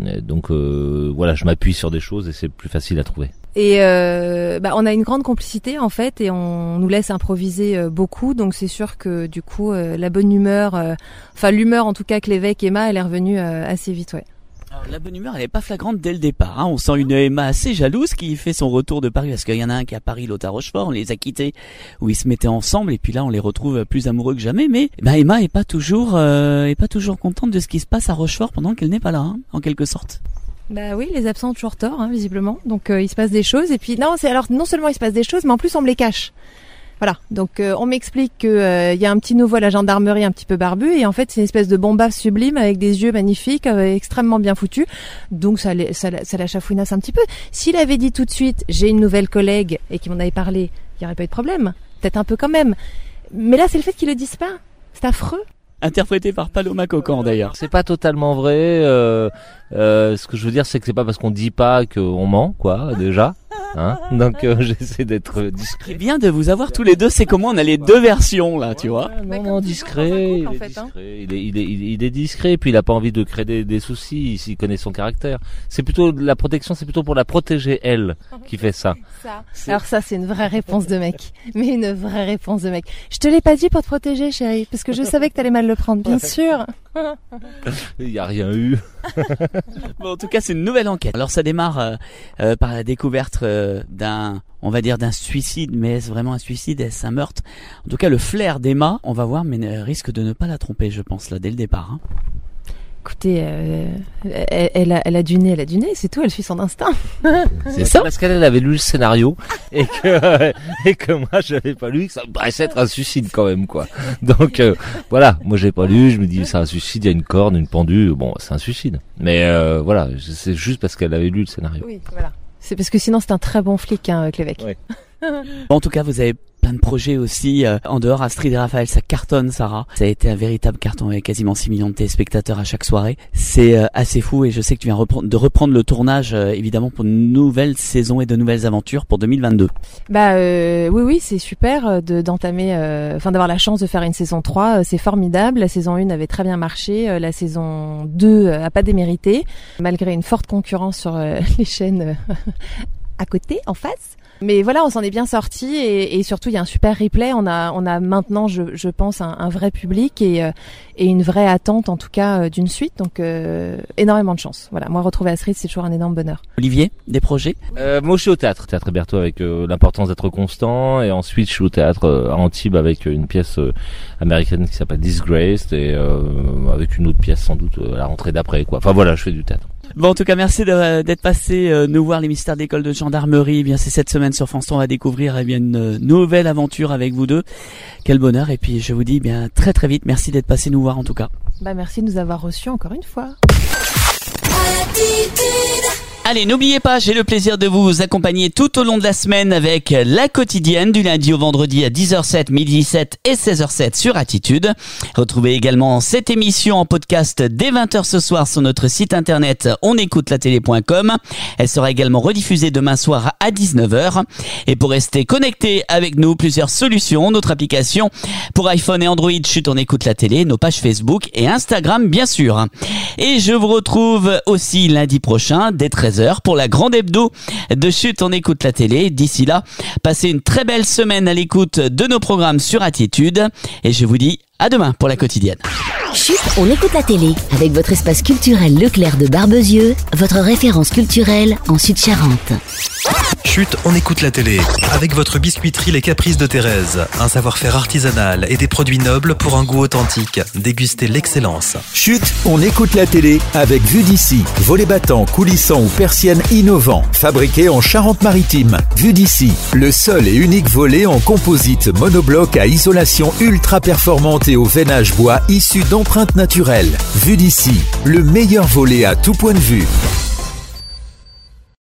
m'appuie sur des choses et c'est plus facile à trouver. Et on a une grande complicité en fait, et on nous laisse improviser beaucoup, donc c'est sûr que du coup la bonne humeur, l'humeur en tout cas Clévec, Emma, elle est revenue assez vite, ouais. Alors, la bonne humeur, elle est pas flagrante dès le départ. On sent une Emma assez jalouse qui fait son retour de Paris, parce qu'il y en a un qui est à Paris, l'autre à Rochefort. On les a quittés où ils se mettaient ensemble, et puis là on les retrouve plus amoureux que jamais. Mais Emma est pas toujours contente de ce qui se passe à Rochefort pendant qu'elle n'est pas là, en quelque sorte. Oui, les absents ont toujours tort, visiblement. Donc il se passe des choses, et puis non seulement il se passe des choses, mais en plus on me les cache. Voilà, donc on m'explique que y a un petit nouveau à la gendarmerie un petit peu barbu, et en fait c'est une espèce de bombasse sublime avec des yeux magnifiques, extrêmement bien foutus. Donc ça la chafouinasse un petit peu. S'il avait dit tout de suite j'ai une nouvelle collègue et qu'il m'en avait parlé, il n'y aurait pas eu de problème. Peut-être un peu quand même. Mais là c'est le fait qu'ils le disent pas. C'est affreux. Interprété par Paloma Cocan d'ailleurs. C'est pas totalement vrai. Ce que je veux dire, c'est que c'est pas parce qu'on dit pas qu'on ment, quoi, déjà. Donc j'essaie d'être discret. C'est bien de vous avoir tous les deux. C'est comment on a les deux versions là, tu vois. Non, discret. Il est discret. Puis il a pas envie de créer des soucis. Il connaît son caractère. C'est plutôt la protection. C'est plutôt pour la protéger elle qui fait ça. Alors ça, c'est une vraie réponse de mec. Mais une vraie réponse de mec. Je te l'ai pas dit pour te protéger, chérie, parce que je savais que t'allais mal le prendre, bien sûr. Il y a rien eu. Bon, en tout cas, c'est une nouvelle enquête. Alors ça démarre par la découverte d'un suicide, mais est-ce vraiment un suicide, est-ce un meurtre? En tout cas, le flair d'Emma, on va voir, mais risque de ne pas la tromper, je pense, là, dès le départ. Écoutez, elle a du nez, c'est tout, elle suit son instinct. C'est ça, parce qu'elle avait lu le scénario et que moi j'avais pas lu, que ça me paraissait être un suicide quand même, quoi. Donc voilà, moi j'ai pas lu, je me dis c'est un suicide, il y a une corde, une pendule, bon c'est un suicide. Mais voilà, c'est juste parce qu'elle avait lu le scénario. Oui, voilà. C'est parce que sinon c'est un très bon flic, Clévec. Ouais. En tout cas, vous avez plein de projets aussi en dehors. Astrid et Raphaël, ça cartonne, Sarah. Ça a été un véritable carton avec quasiment 6 millions de téléspectateurs à chaque soirée. C'est assez fou, et je sais que tu viens de reprendre le tournage évidemment pour une nouvelle saison et de nouvelles aventures pour 2022. Oui, c'est super d'entamer, d'avoir la chance de faire une saison 3. C'est formidable. La saison 1 avait très bien marché. La saison 2 a pas démérité, malgré une forte concurrence sur les chaînes à côté, en face. Mais voilà, on s'en est bien sorti, et surtout il y a un super replay. On a maintenant, je pense, un vrai public et une vraie attente, en tout cas, d'une suite. Donc énormément de chance. Voilà, moi retrouver Astrid, c'est toujours un énorme bonheur. Olivier, des projets? Moi je suis au théâtre Héberto, avec l'importance d'être constant, et ensuite je suis au théâtre à Antibes avec une pièce américaine qui s'appelle Disgraced, et avec une autre pièce sans doute à la rentrée d'après, quoi. Enfin voilà, je fais du théâtre. Bon, en tout cas, merci d'être passé nous voir, les mystères d'école de gendarmerie. Eh bien, c'est cette semaine sur France 3, on va découvrir une nouvelle aventure avec vous deux. Quel bonheur. Et puis, je vous dis bien très très vite, merci d'être passé nous voir en tout cas. Merci de nous avoir reçus encore une fois. Allez, n'oubliez pas, j'ai le plaisir de vous accompagner tout au long de la semaine avec la quotidienne du lundi au vendredi à 10h07, midi 7 et 16h07 sur Attitude. Retrouvez également cette émission en podcast dès 20h ce soir sur notre site internet onécoutelatélé.com. Elle sera également rediffusée demain soir à 19h. Et pour rester connecté avec nous, plusieurs solutions, notre application pour iPhone et Android Chut on écoute la télé, nos pages Facebook et Instagram bien sûr. Et je vous retrouve aussi lundi prochain dès 13h pour la grande hebdo de Chut on écoute la télé. D'ici là, passez une très belle semaine à l'écoute de nos programmes sur Attitude, et je vous dis à demain pour la quotidienne. Chut, on écoute la télé avec votre espace culturel Leclerc de Barbezieux, votre référence culturelle en Sud-Charente. Chut, on écoute la télé. Avec votre biscuiterie Les Caprices de Thérèse. Un savoir-faire artisanal et des produits nobles pour un goût authentique. Dégustez l'excellence. Chut, on écoute la télé avec Vue d'ici. Volets battants, coulissants ou persiennes innovants. Fabriqués en Charente-Maritime. Vue d'ici, le seul et unique volet en composite monobloc à isolation ultra performante et au veinage bois issu d'empreintes naturelles. Vue d'ici, le meilleur volet à tout point de vue.